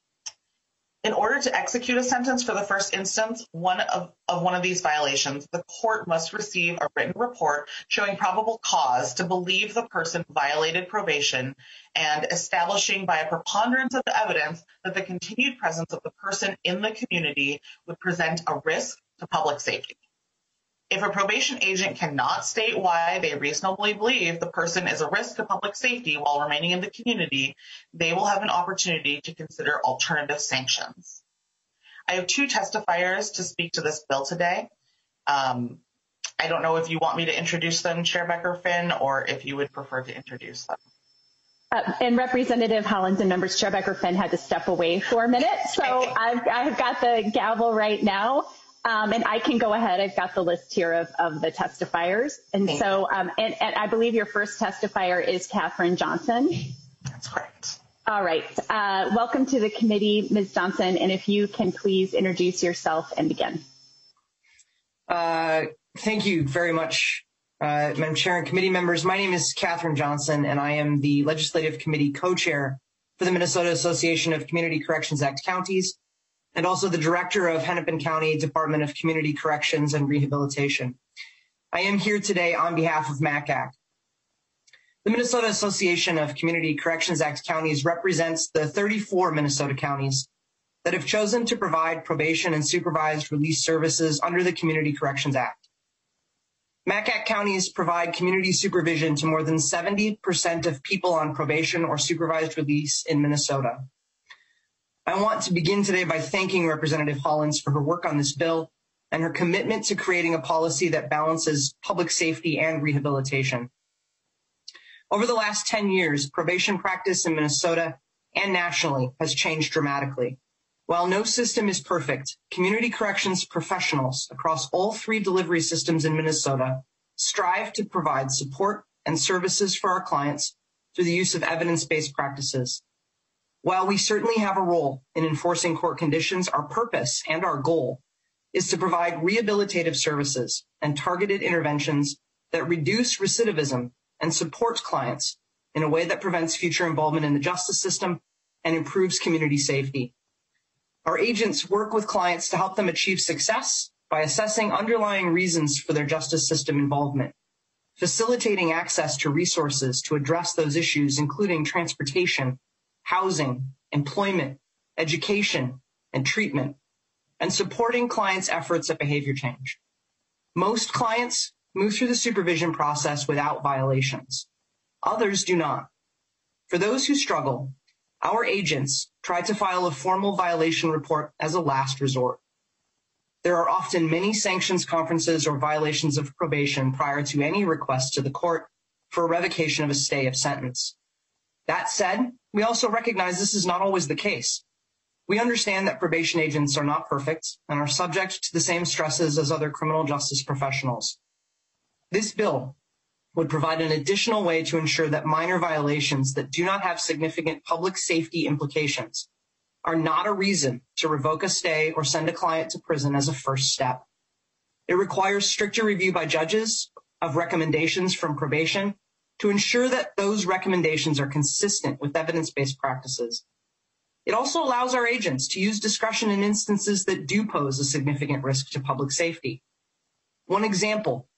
In order to execute a sentence for the first instance one of these violations, the court must receive a written report showing probable cause to believe the person violated probation and establishing by a preponderance of the evidence that the continued presence of the person in the community would present a risk to public safety. If a probation agent cannot state why they reasonably believe the person is a risk to public safety while remaining in the community, they will have an opportunity to consider alternative sanctions. I have two testifiers to speak to this bill today. I don't know if you want me to introduce them, Chair Becker-Finn, or if you would prefer to introduce them. And Representative Hollins and members, Chair Becker-Finn had to step away for a minute, so I've got the gavel right now. And I can go ahead. I've got the list here of the testifiers. And so, and I believe your first testifier is Catherine Johnson. That's correct. All right. Welcome to the committee, Ms. Johnson. And if you can please introduce yourself and begin. Thank you very much, Madam Chair and committee members. My name is Catherine Johnson, and I am the Legislative Committee co-chair for the Minnesota Association of Community Corrections Act Counties, and also the director of Hennepin County Department of Community Corrections and Rehabilitation. I am here today on behalf of MACAC. The Minnesota Association of Community Corrections Act Counties represents the 34 Minnesota counties that have chosen to provide probation and supervised release services under the Community Corrections Act. MACAC counties provide community supervision to more than 70% of people on probation or supervised release in Minnesota. I want to begin today by thanking Representative Hollins for her work on this bill and her commitment to creating a policy that balances public safety and rehabilitation. Over the last 10 years, probation practice in Minnesota and nationally has changed dramatically. While no system is perfect, community corrections professionals across all three delivery systems in Minnesota strive to provide support and services for our clients through the use of evidence-based practices. While we certainly have a role in enforcing court conditions, our purpose and our goal is to provide rehabilitative services and targeted interventions that reduce recidivism and support clients in a way that prevents future involvement in the justice system and improves community safety. Our agents work with clients to help them achieve success by assessing underlying reasons for their justice system involvement, facilitating access to resources to address those issues, including transportation, housing, employment, education, and treatment, and supporting clients' efforts at behavior change. Most clients move through the supervision process without violations. Others do not. For those who struggle, our agents try to file a formal violation report as a last resort. There are often many sanctions conferences or violations of probation prior to any request to the court for a revocation of a stay of sentence. That said, we also recognize this is not always the case. We understand that probation agents are not perfect and are subject to the same stresses as other criminal justice professionals. This bill would provide an additional way to ensure that minor violations that do not have significant public safety implications are not a reason to revoke a stay or send a client to prison as a first step. It requires stricter review by judges of recommendations from probation to ensure that those recommendations are consistent with evidence-based practices. It also allows our agents to use discretion in instances that do pose a significant risk to public safety. One example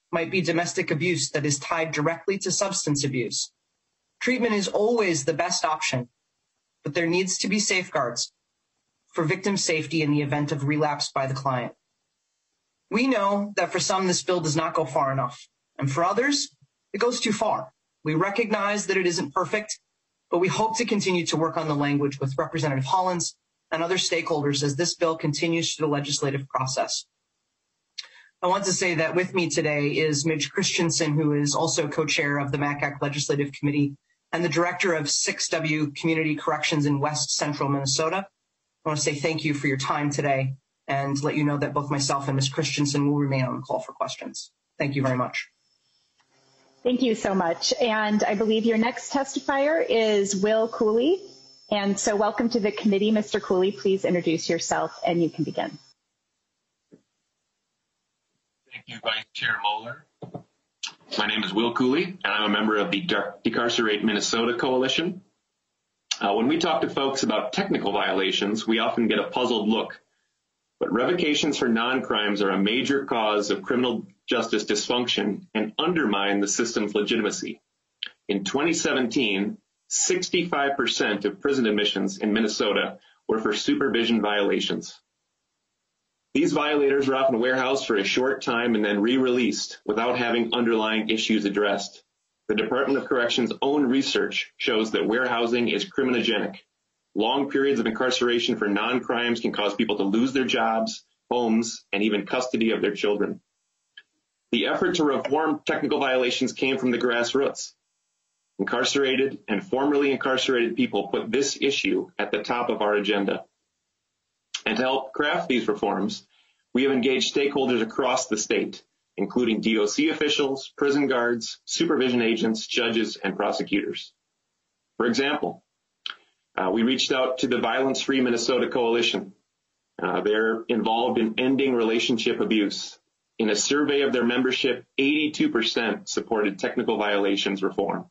might be domestic abuse that is tied directly to substance abuse. Treatment is always the best option, but there needs to be safeguards for victim safety in the event of relapse by the client. We know that for some, this bill does not go far enough, and for others, it goes too far. We recognize that it isn't perfect, but we hope to continue to work on the language with Representative Hollins and other stakeholders as this bill continues through the legislative process. I want to say that with me today is Midge Christensen, who is also co-chair of the MACAC Legislative Committee and the director of 6W Community Corrections in West Central Minnesota. I want to say thank you for your time today and let you know that both myself and Ms. Christensen will remain on the call for questions. Thank you very much. Thank you so much. And I believe your next testifier is Will Cooley. And so welcome to the committee, Mr. Cooley. Please introduce yourself and you can begin. Thank you, Vice Chair Moeller. My name is Will Cooley, and I'm a member of the Decarcerate Minnesota Coalition. When we talk to folks about technical violations, we often get a puzzled look. But revocations for non-crimes are a major cause of criminal justice dysfunction and undermine the system's legitimacy. In 2017, 65% of prison admissions in Minnesota were for supervision violations. These violators are often warehoused for a short time and then re-released without having underlying issues addressed. The Department of Corrections' own research shows that warehousing is criminogenic. Long periods of incarceration for non-crimes can cause people to lose their jobs, homes, and even custody of their children. The effort to reform technical violations came from the grassroots. Incarcerated and formerly incarcerated people put this issue at the top of our agenda. And to help craft these reforms, we have engaged stakeholders across the state, including DOC officials, prison guards, supervision agents, judges, and prosecutors. For example, we reached out to the Violence Free Minnesota Coalition. They're involved in ending relationship abuse. In a survey of their membership, 82% supported technical violations reform.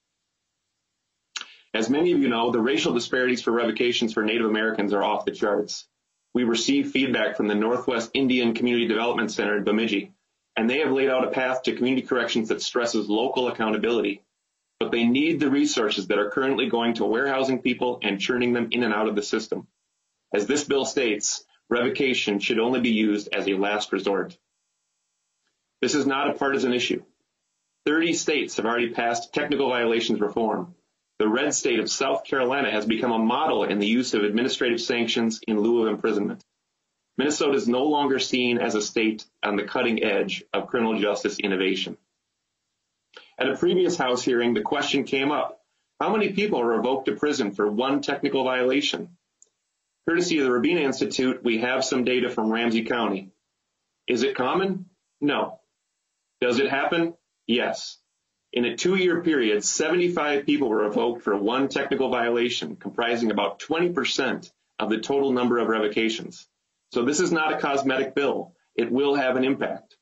As many of you know, the racial disparities for revocations for Native Americans are off the charts. We received feedback from the Northwest Indian Community Development Center in Bemidji, and they have laid out a path to community corrections that stresses local accountability. But they need the resources that are currently going to warehousing people and churning them in and out of the system. As this bill states, revocation should only be used as a last resort. This is not a partisan issue. 30 states have already passed technical violations reform. The red state of South Carolina has become a model in the use of administrative sanctions in lieu of imprisonment. Minnesota is no longer seen as a state on the cutting edge of criminal justice innovation. At a previous House hearing, the question came up, how many people are revoked to prison for one technical violation? Courtesy of the Rabina Institute, we have some data from Ramsey County. Is it common? No. Does it happen? Yes. In a 2-year period, 75 people were revoked for one technical violation, comprising about 20% of the total number of revocations. So this is not a cosmetic bill. It will have an impact.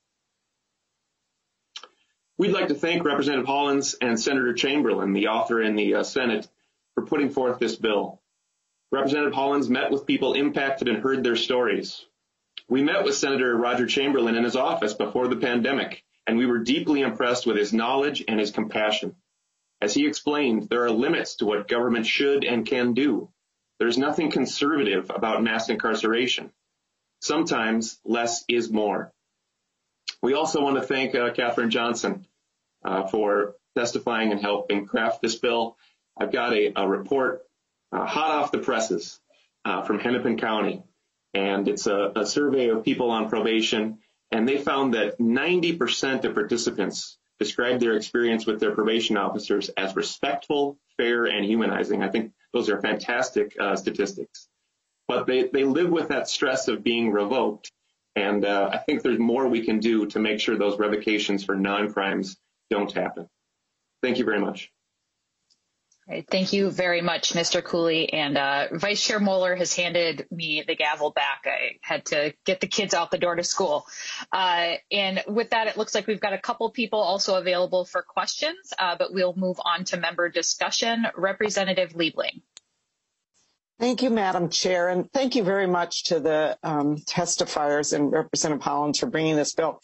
We'd like to thank Representative Hollins and Senator Chamberlain, the author in the Senate, for putting forth this bill. Representative Hollins met with people impacted and heard their stories. We met with Senator Roger Chamberlain in his office before the pandemic, and we were deeply impressed with his knowledge and his compassion. As he explained, there are limits to what government should and can do. There's nothing conservative about mass incarceration. Sometimes less is more. We also want to thank Katherine Johnson for testifying and helping craft this bill. I've got a report hot off the presses from Hennepin County, and it's a survey of people on probation, and they found that 90% of participants described their experience with their probation officers as respectful, fair, and humanizing. I think those are fantastic statistics. But they live with that stress of being revoked, and I think there's more we can do to make sure those revocations for non-crimes don't happen. Thank you very much. Right, thank you very much, Mr. Cooley. And Vice Chair Moeller has handed me the gavel back. I had to get the kids out the door to school. And with that, it looks like we've got a couple people also available for questions, but we'll move on to member discussion. Representative Liebling. Thank you, Madam Chair, and thank you very much to the testifiers and Representative Hollins for bringing this bill.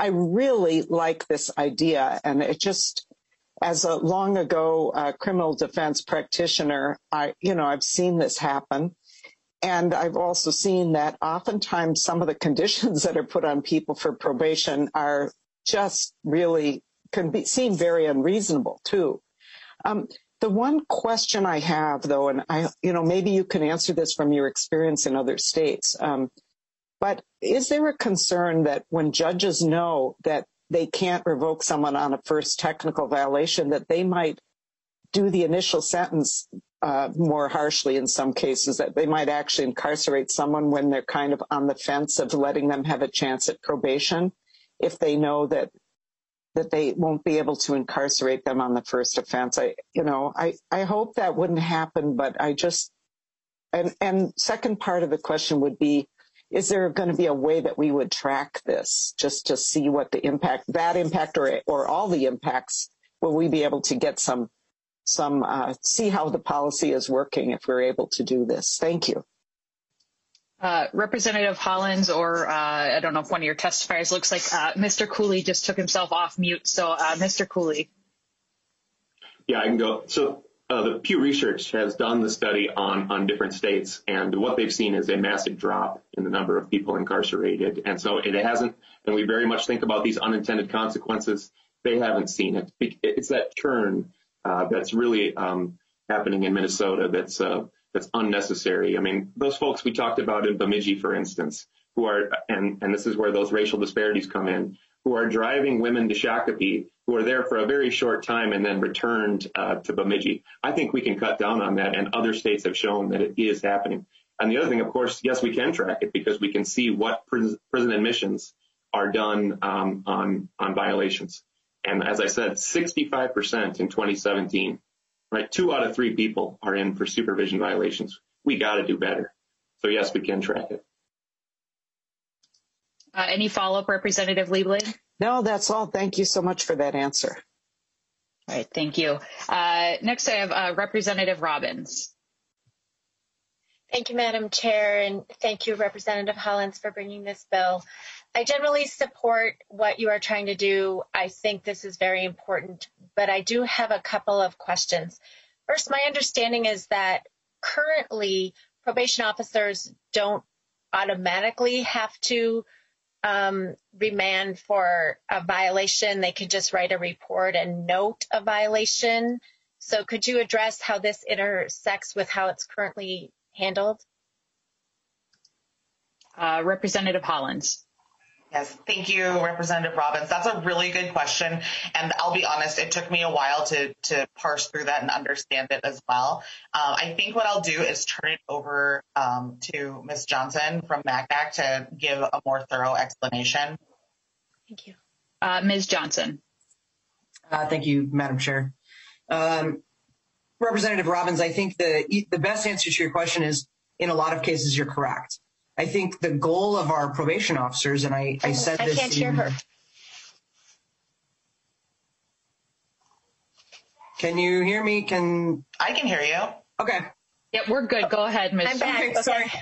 I really like this idea, and it just, as a long ago criminal defense practitioner, I've seen this happen. And I've also seen that oftentimes some of the conditions that are put on people for probation are just really seem very unreasonable too. The one question I have, though, and maybe you can answer this from your experience in other states, but is there a concern that when judges know that they can't revoke someone on a first technical violation, that they might do the initial sentence more harshly in some cases, that they might actually incarcerate someone when they're kind of on the fence of letting them have a chance at probation, if they know that they won't be able to incarcerate them on the first offense? I hope that wouldn't happen, but and second part of the question would be, is there going to be a way that we would track this just to see what the impact, that impact or all the impacts, will we be able to get some see how the policy is working if we're able to do this? Thank you. Representative Hollins, or I don't know if one of your testifiers, looks like Mr. Cooley just took himself off mute. So Mr. Cooley. Yeah, I can go. So the Pew Research has done the study on different states, and what they've seen is a massive drop in the number of people incarcerated. And so it hasn't, and we very much think about these unintended consequences. They haven't seen it. It's that churn that's really happening in Minnesota that's unnecessary. I mean, those folks we talked about in Bemidji, for instance, who are, and this is where those racial disparities come in, who are driving women to Shakopee, who are there for a very short time and then returned to Bemidji. I think we can cut down on that, and other states have shown that it is happening. And the other thing, of course, yes, we can track it because we can see what prison admissions are done on violations. And as I said, 65% in 2017, right? 2 out of 3 people are in for supervision violations. We got to do better. So yes, we can track it. Any follow-up, Representative Liebling? No, that's all. Thank you so much for that answer. All right, thank you. Next, I have Representative Robbins. Thank you, Madam Chair, and thank you, Representative Hollins, for bringing this bill. I generally support what you are trying to do. I think this is very important, but I do have a couple of questions. First, my understanding is that currently probation officers don't automatically have to remand for a violation. They can just write a report and note a violation. So could you address how this intersects with how it's currently handled? Representative Hollins. Yes, thank you, Representative Robbins. That's a really good question. And I'll be honest, it took me a while to parse through that and understand it as well. I think what I'll do is turn it over to Ms. Johnson from MACAC to give a more thorough explanation. Thank you. Ms. Johnson. Thank you, Madam Chair. Representative Robbins, I think the best answer to your question is, in a lot of cases, you're correct. I think the goal of our probation officers, and I said this. I can't hear her. Can you hear me? I can hear you. Okay. Yep, we're good. Go ahead, Ms. I'm back. Okay, sorry.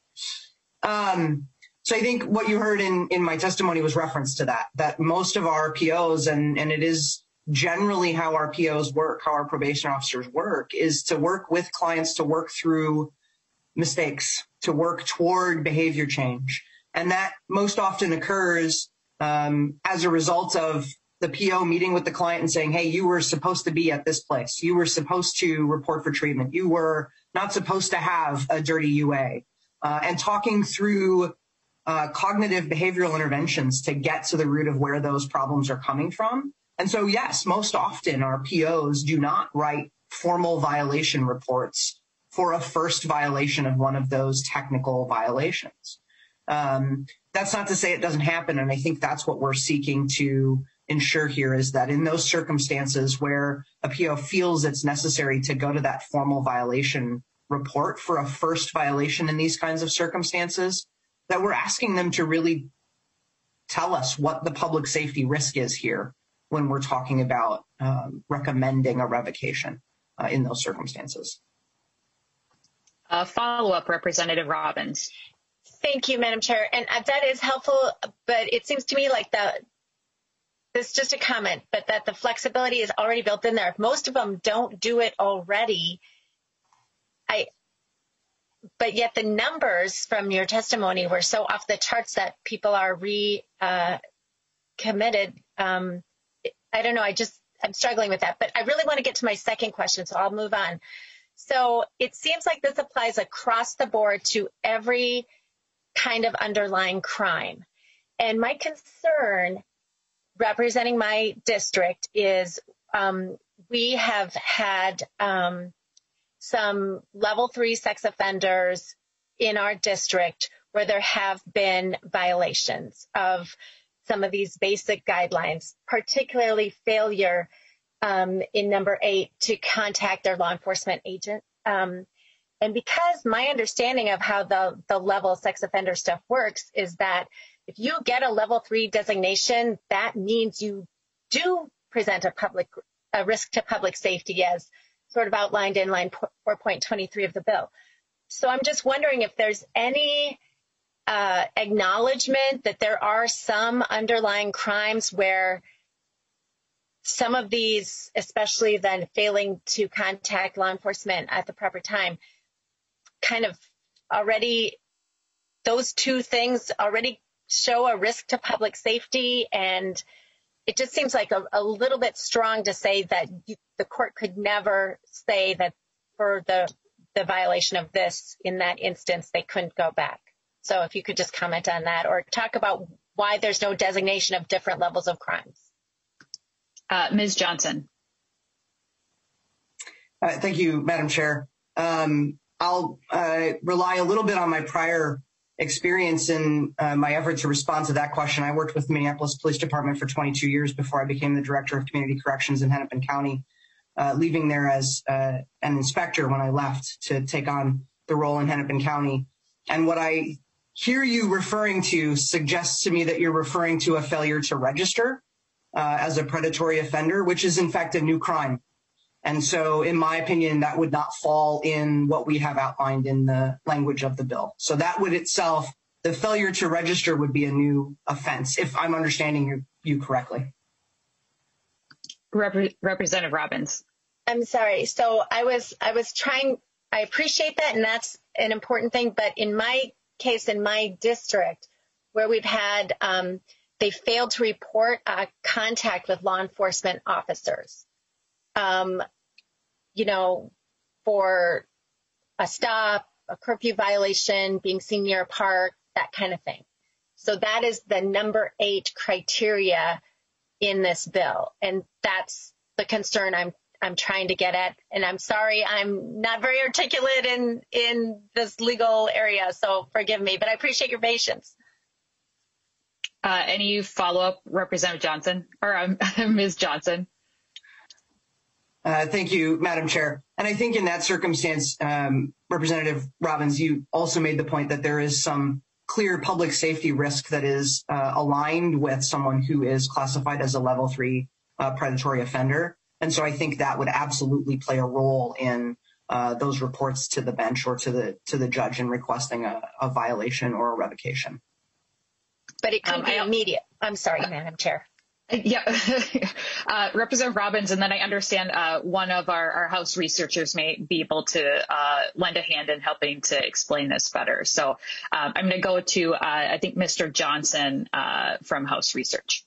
So I think what you heard in my testimony was reference to that most of our POs, and it is generally how our POs work, how our probation officers work, is to work with clients to work through mistakes, to work toward behavior change. And that most often occurs as a result of the PO meeting with the client and saying, hey, you were supposed to be at this place. You were supposed to report for treatment. You were not supposed to have a dirty UA. And talking through cognitive behavioral interventions to get to the root of where those problems are coming from. And so, yes, most often our POs do not write formal violation reports for a first violation of one of those technical violations. That's not to say it doesn't happen, and I think that's what we're seeking to ensure here, is that in those circumstances where a PO feels it's necessary to go to that formal violation report for a first violation in these kinds of circumstances, that we're asking them to really tell us what the public safety risk is here when we're talking about recommending a revocation in those circumstances. Follow-up, Representative Robbins. Thank you, Madam Chair. And that is helpful, but it seems to me like this is just a comment, but that the flexibility is already built in there. If most of them don't do it already, but yet the numbers from your testimony were so off the charts that people are committed. I don't know. I'm struggling with that, but I really want to get to my second question, so I'll move on. So it seems like this applies across the board to every kind of underlying crime. And my concern, representing my district, is we have had some level 3 sex offenders in our district where there have been violations of some of these basic guidelines, particularly failure in number 8 to contact their law enforcement agent. And because my understanding of how the level sex offender stuff works is that if you get a level 3 designation, that means you do present a risk to public safety as sort of outlined in line 4.23 of the bill. So I'm just wondering if there's any acknowledgement that there are some underlying crimes where some of these, especially then failing to contact law enforcement at the proper time, kind of already, those two things already show a risk to public safety. And it just seems like a little bit strong to say that the court could never say that for the violation of this, in that instance, they couldn't go back. So if you could just comment on that or talk about why there's no designation of different levels of crimes. Ms. Johnson. Thank you, Madam Chair. I'll rely a little bit on my prior experience in my effort to respond to that question. I worked with the Minneapolis Police Department for 22 years before I became the Director of Community Corrections in Hennepin County, leaving there as an inspector when I left to take on the role in Hennepin County. And what I hear you referring to suggests to me that you're referring to a failure to register as a predatory offender, which is in fact a new crime. And so in my opinion, that would not fall in what we have outlined in the language of the bill. So that would itself, the failure to register would be a new offense, if I'm understanding you correctly. Representative Robbins. I'm sorry. So I was trying, I appreciate that, and that's an important thing. But in my case, in my district, where we've had, they failed to report contact with law enforcement officers, for a stop, a curfew violation, being seen near a park, that kind of thing. So that is the number 8 criteria in this bill. And that's the concern I'm trying to get at. And I'm sorry, I'm not very articulate in this legal area, so forgive me, but I appreciate your patience. Any follow-up, Representative Johnson, or Ms. Johnson? Thank you, Madam Chair. And I think in that circumstance, Representative Robbins, you also made the point that there is some clear public safety risk that is aligned with someone who is classified as a level 3 predatory offender. And so I think that would absolutely play a role in those reports to the bench or to the judge in requesting a violation or a revocation. But it could be immediate. I'm sorry, Madam Chair. Yeah, Representative Robbins, and then I understand one of our House researchers may be able to lend a hand in helping to explain this better. So I'm going to go to, I think, Mr. Johnson from House Research.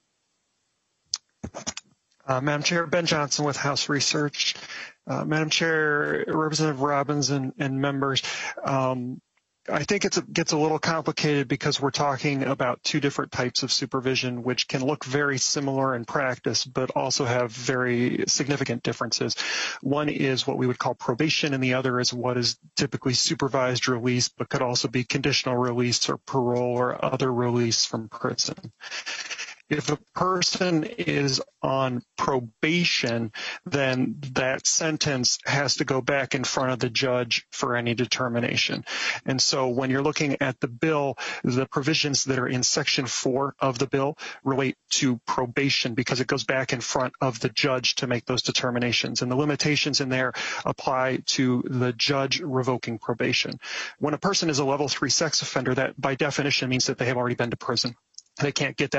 Madam Chair, Ben Johnson with House Research. Madam Chair, Representative Robbins and members, I think it gets a little complicated because we're talking about two different types of supervision, which can look very similar in practice, but also have very significant differences. One is what we would call probation, and the other is what is typically supervised release, but could also be conditional release or parole or other release from prison. If a person is on probation, then that sentence has to go back in front of the judge for any determination. And so when you're looking at the bill, the provisions that are in Section 4 of the bill relate to probation because it goes back in front of the judge to make those determinations. And the limitations in there apply to the judge revoking probation. When a person is a level 3 sex offender, that by definition means that they have already been to prison. They can't get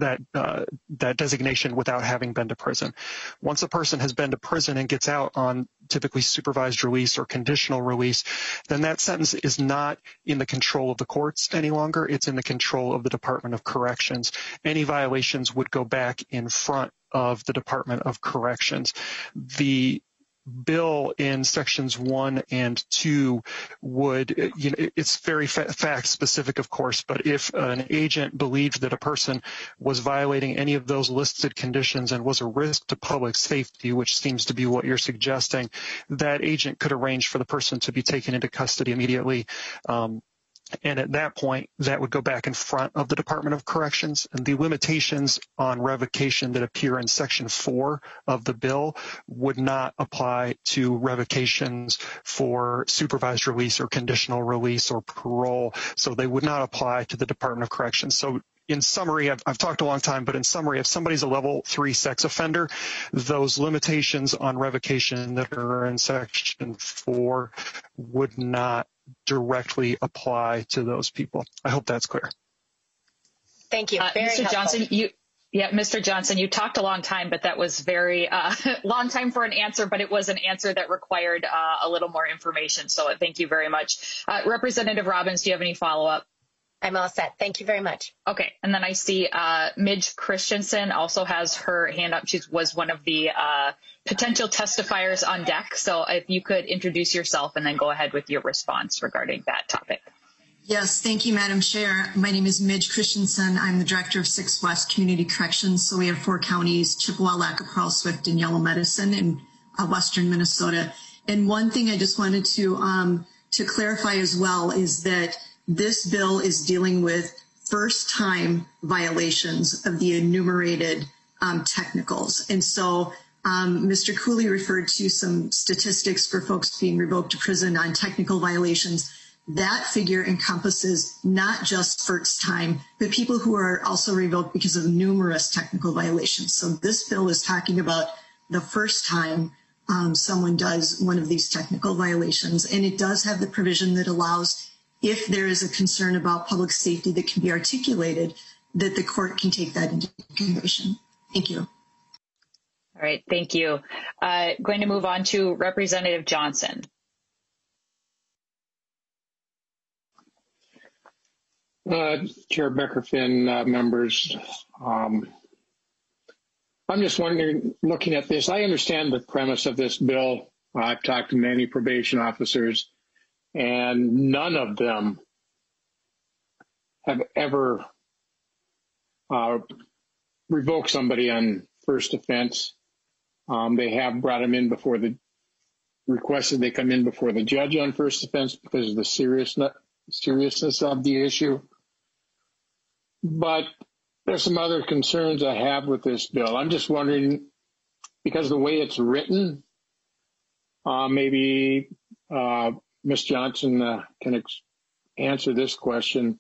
that designation without having been to prison. Once a person has been to prison and gets out on typically supervised release or conditional release, then that sentence is not in the control of the courts any longer. It's in the control of the Department of Corrections. Any violations would go back in front of the Department of Corrections. The bill in sections 1 and 2 would, it's very fact specific, of course, but if an agent believed that a person was violating any of those listed conditions and was a risk to public safety, which seems to be what you're suggesting, that agent could arrange for the person to be taken into custody immediately. And at that point, that would go back in front of the Department of Corrections. And the limitations on revocation that appear in Section 4 of the bill would not apply to revocations for supervised release or conditional release or parole. So they would not apply to the Department of Corrections. So in summary, I've talked a long time, but in summary, if somebody's a level 3 sex offender, those limitations on revocation that are in Section 4 would not directly apply to those people. I hope that's clear. Thank you. Mr. Johnson, Mr. Johnson, you talked a long time, but that was very long time for an answer, but it was an answer that required a little more information. So thank you very much. Representative Robbins, do you have any follow-up? I'm all set. Thank you very much. Okay. And then I see Midge Christensen also has her hand up. She was one of the potential testifiers on deck. So if you could introduce yourself and then go ahead with your response regarding that topic. Yes, thank you, Madam Chair. My name is Midge Christensen. I'm the director of 6 West Community Corrections. So we have 4 counties, Chippewa, Lac-Pearl, Swift, and Yellow Medicine in western Minnesota. And one thing I just wanted to clarify as well is that this bill is dealing with first-time violations of the enumerated technicals. And so Mr. Cooley referred to some statistics for folks being revoked to prison on technical violations. That figure encompasses not just first time, but people who are also revoked because of numerous technical violations. So this bill is talking about the first time someone does one of these technical violations. And it does have the provision that allows, if there is a concern about public safety that can be articulated, that the court can take that into consideration. Thank you. All right, thank you. Going to move on to Representative Johnson. Chair Becker-Finn, members, I'm just wondering, looking at this, I understand the premise of this bill. I've talked to many probation officers, and none of them have ever revoked somebody on first offense. They have brought them in before requested they come in before the judge on first offense because of the seriousness of the issue. But there's some other concerns I have with this bill. I'm just wondering, because the way it's written, maybe Ms. Johnson can answer this question.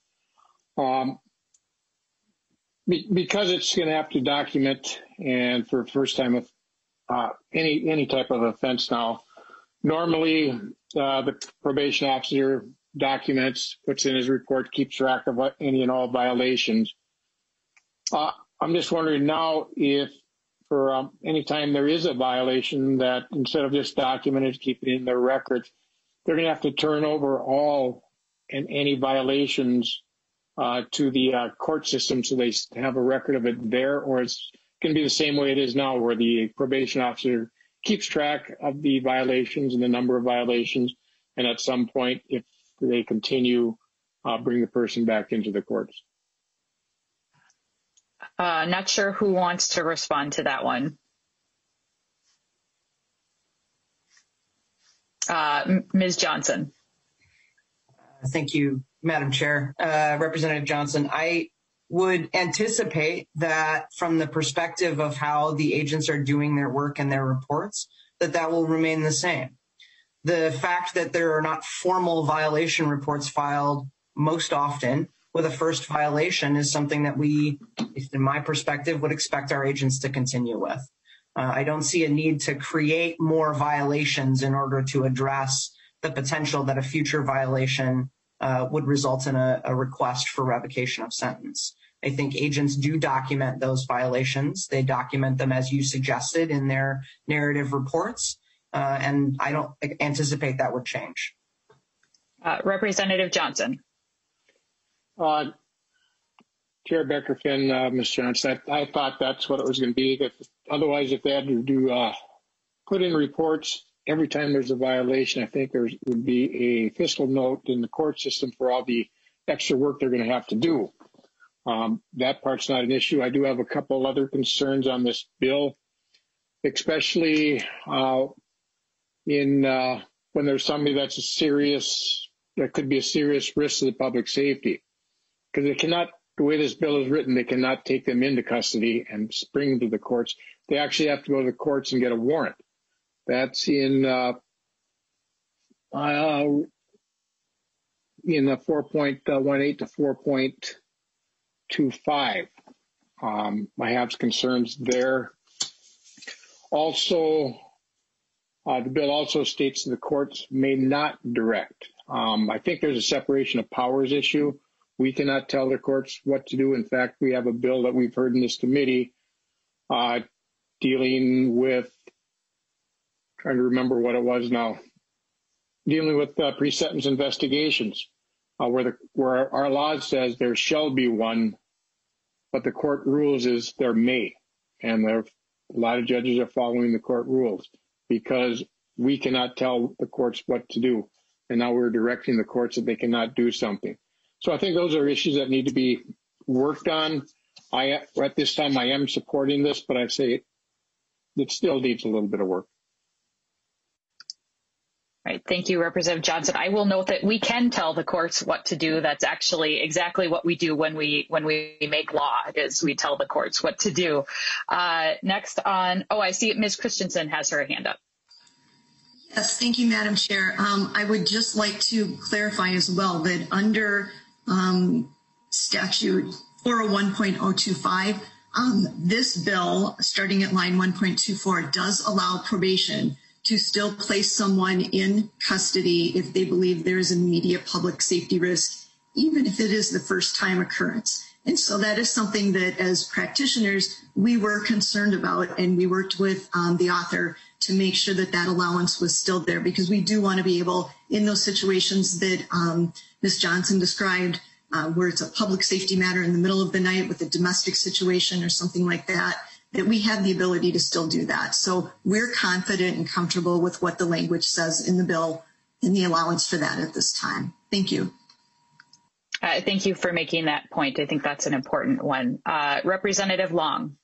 Because it's going to have to document, and for first time of any type of offense now, normally the probation officer documents, puts in his report, keeps track of any and all violations. I'm just wondering now if for any time there is a violation, that instead of just documented, keep it in their records, they're going to have to turn over all and any violations to the court system so they have a record of it there, or it's going to be the same way it is now where the probation officer keeps track of the violations and the number of violations, and at some point, if they continue, bring the person back into the courts. Not sure who wants to respond to that one. Ms. Johnson. Thank you, Madam Chair. Representative Johnson, I would anticipate that from the perspective of how the agents are doing their work and their reports, that will remain the same. The fact that there are not formal violation reports filed most often with a first violation is something that we, in my perspective, would expect our agents to continue with. I don't see a need to create more violations in order to address the potential that a future violation would result in a request for revocation of sentence. I think agents do document those violations. They document them as you suggested in their narrative reports, and I don't anticipate that would change. Representative Johnson. Chair Becker-Finn, Ms. Johnson, I thought that's what it was going to be. Otherwise, if they had to do put in reports every time there's a violation, I think there would be a fiscal note in the court system for all the extra work they're going to have to do. That part's not an issue. I do have a couple other concerns on this bill, especially when there's somebody that could be a serious risk to the public safety. Because they cannot, the way this bill is written, they cannot take them into custody and bring them to the courts. They actually have to go to the courts and get a warrant. That's in 4.18 to 4.25. I have concerns there. Also, the bill also states that the courts may not direct. I think there's a separation of powers issue. We cannot tell the courts what to do. In fact, we have a bill that we've heard in this committee dealing with, trying to remember what it was now, dealing with pre-sentence investigations, where our law says there shall be one, but the court rules is there may. And a lot of judges are following the court rules because we cannot tell the courts what to do. And now we're directing the courts that they cannot do something. So I think those are issues that need to be worked on. At this time, I am supporting this, but I'd say it still needs a little bit of work. All right. Thank you, Representative Johnson. I will note that we can tell the courts what to do. That's actually exactly what we do when we make law, is we tell the courts what to do. Next on, I see Ms. Christensen has her hand up. Yes, thank you, Madam Chair. I would just like to clarify as well that under statute 401.025, this bill, starting at line 1.24, does allow probation to still place someone in custody if they believe there is an immediate public safety risk, even if it is the first time occurrence. And so that is something that as practitioners, we were concerned about, and we worked with the author to make sure that that allowance was still there, because we do want to be able, in those situations that Ms. Johnson described, where it's a public safety matter in the middle of the night with a domestic situation or something like that, that we have the ability to still do that. So we're confident and comfortable with what the language says in the bill and the allowance for that at this time. Thank you. Thank you for making that point. I think that's an important one. Representative Long.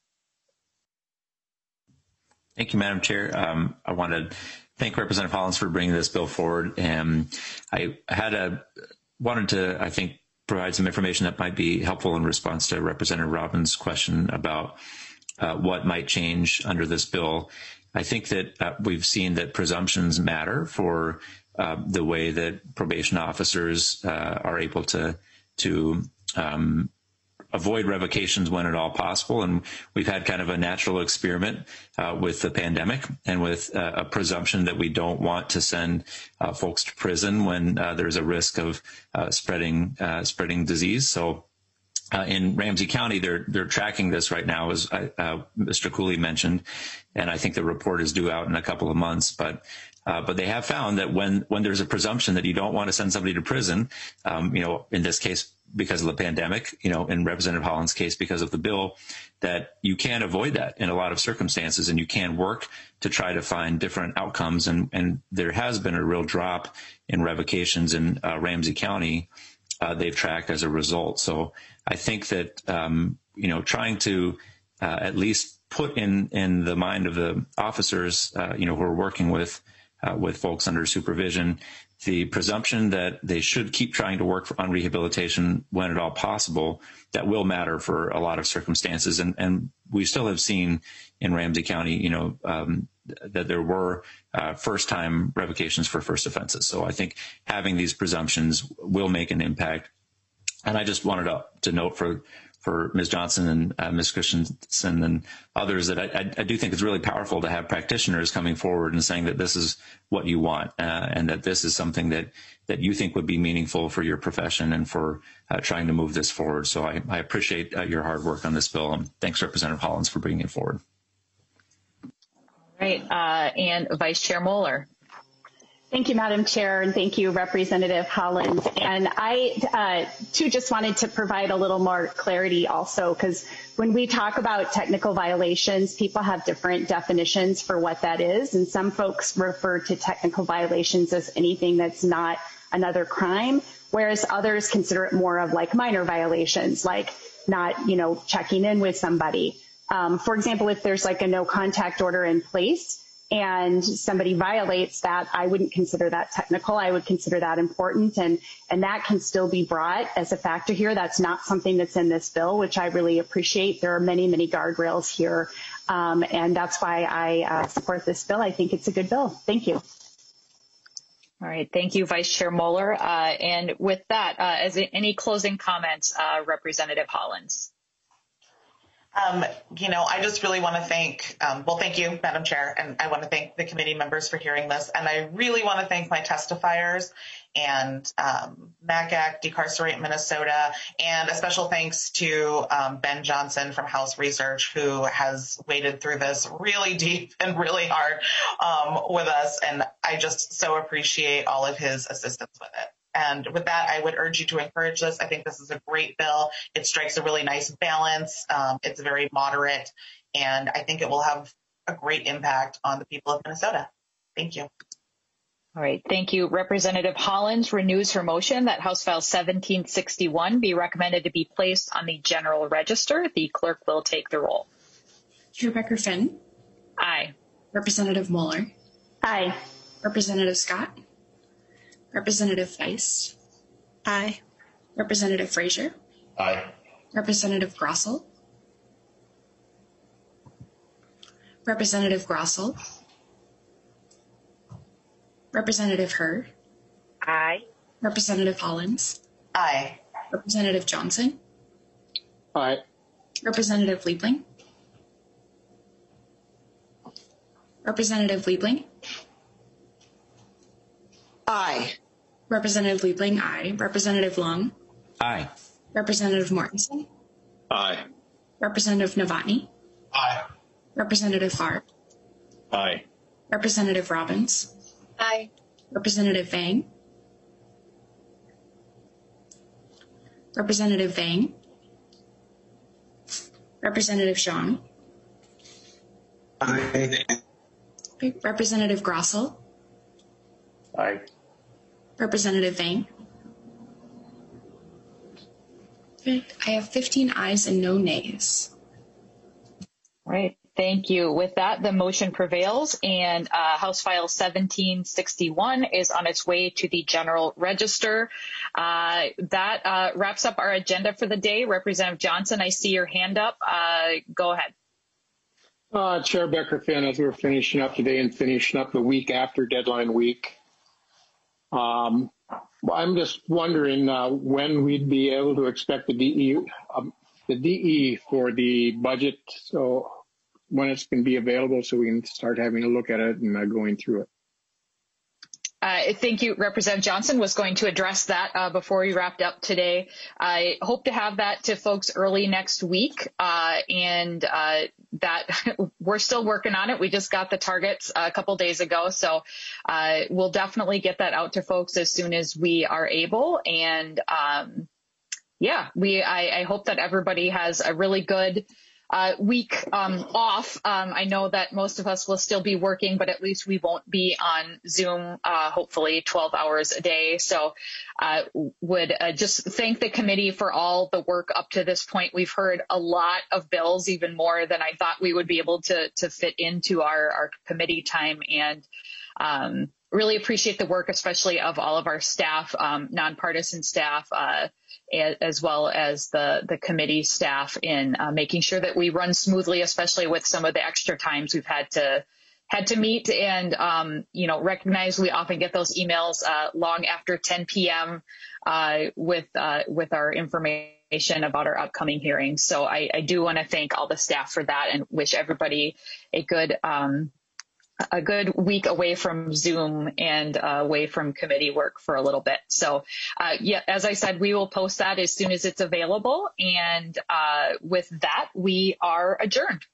Thank you, Madam Chair. I want to thank Representative Hollins for bringing this bill forward. I wanted to, I think, provide some information that might be helpful in response to Representative Robbins' question about what might change under this bill. I think that we've seen that presumptions matter for the way that probation officers are able to avoid revocations when at all possible. And we've had kind of a natural experiment with the pandemic and with a presumption that we don't want to send folks to prison when there's a risk of spreading disease. So in Ramsey County, they're tracking this right now, as Mr. Cooley mentioned, and I think the report is due out in a couple of months. But they have found that when there's a presumption that you don't want to send somebody to prison, in this case because of the pandemic, in Representative Hollins' case because of the bill, that you can avoid that in a lot of circumstances, and you can work to try to find different outcomes. And there has been a real drop in revocations in Ramsey County. They've tracked as a result. So I think that, trying to at least put in the mind of the officers, who are working with folks under supervision, the presumption that they should keep trying to work on rehabilitation when at all possible, that will matter for a lot of circumstances. And we still have seen in Ramsey County, that there were first-time revocations for first offenses. So I think having these presumptions will make an impact. And I just wanted to note for for Ms. Johnson and Ms. Christensen and others, that I do think it's really powerful to have practitioners coming forward and saying that this is what you want, and that this is something that you think would be meaningful for your profession and for trying to move this forward. So I appreciate your hard work on this bill, and thanks, Representative Hollins, for bringing it forward. All right, and Vice Chair Moeller. Thank you, Madam Chair, and thank you, Representative Hollins. And I, too, just wanted to provide a little more clarity also, because when we talk about technical violations, people have different definitions for what that is. And some folks refer to technical violations as anything that's not another crime, whereas others consider it more of like minor violations, like not, checking in with somebody. For example, if there's like a no contact order in place, and somebody violates that, I wouldn't consider that technical. I would consider that important, and that can still be brought as a factor here. That's not something that's in this bill, which I really appreciate. There are many, many guardrails here, and that's why I support this bill. I think it's a good bill. Thank you. All right. Thank you, Vice Chair Moeller. And with that, any closing comments, Representative Hollins? I just really want to thank, thank you, Madam Chair, and I want to thank the committee members for hearing this. And I really want to thank my testifiers and MACAC, Decarcerate Minnesota, and a special thanks to Ben Johnson from House Research, who has waded through this really deep and really hard with us. And I just so appreciate all of his assistance with it. And with that, I would urge you to encourage this. I think this is a great bill. It strikes a really nice balance. It's very moderate, and I think it will have a great impact on the people of Minnesota. Thank you. All right. Thank you. Representative Hollins renews her motion that House File 1761 be recommended to be placed on the General Register. The clerk will take the roll. Chair Becker-Finn. Aye. Representative Moeller. Aye. Representative Scott. Representative Feist. Aye. Representative Frazier. Aye. Representative Grossell. Representative Grossell. Representative Hurd. Aye. Representative Hollins. Aye. Representative Johnson. Aye. Representative Liebling. Representative Liebling. Aye. Representative Liebling, aye. Representative Long. Aye. Representative Mortensen. Aye. Representative Novotny. Aye. Representative Farr. Aye. Representative Robbins. Aye. Representative Vang. Representative Vang. Representative Zhang. Aye. Representative Grossell. Aye. Representative Vang. I have 15 ayes and no nays. All right. Thank you. With that, the motion prevails, and House File 1761 is on its way to the General Register. That wraps up our agenda for the day. Representative Johnson, I see your hand up. Go ahead. Chair Becker-Finn, as we're finishing up today and finishing up the week after deadline week, I'm just wondering when we'd be able to expect the DE for the budget, so when it's going to be available so we can start having a look at it and going through it. Thank you. Representative Johnson was going to address that before we wrapped up today. I hope to have that to folks early next week, and that we're still working on it. We just got the targets a couple days ago, so we'll definitely get that out to folks as soon as we are able. And I hope that everybody has a really good week off. I know that most of us will still be working, but at least we won't be on Zoom, hopefully 12 hours a day. So would just thank the committee for all the work up to this point. We've heard a lot of bills, even more than I thought we would be able to fit into our committee time, and really appreciate the work, especially of all of our staff, nonpartisan staff, as well as the committee staff, in making sure that we run smoothly, especially with some of the extra times we've had to had to meet and, recognize we often get those emails long after 10 p.m. With our information about our upcoming hearings. So I do want to thank all the staff for that and wish everybody a good week away from Zoom and away from committee work for a little bit. So, as I said, we will post that as soon as it's available. And with that, we are adjourned.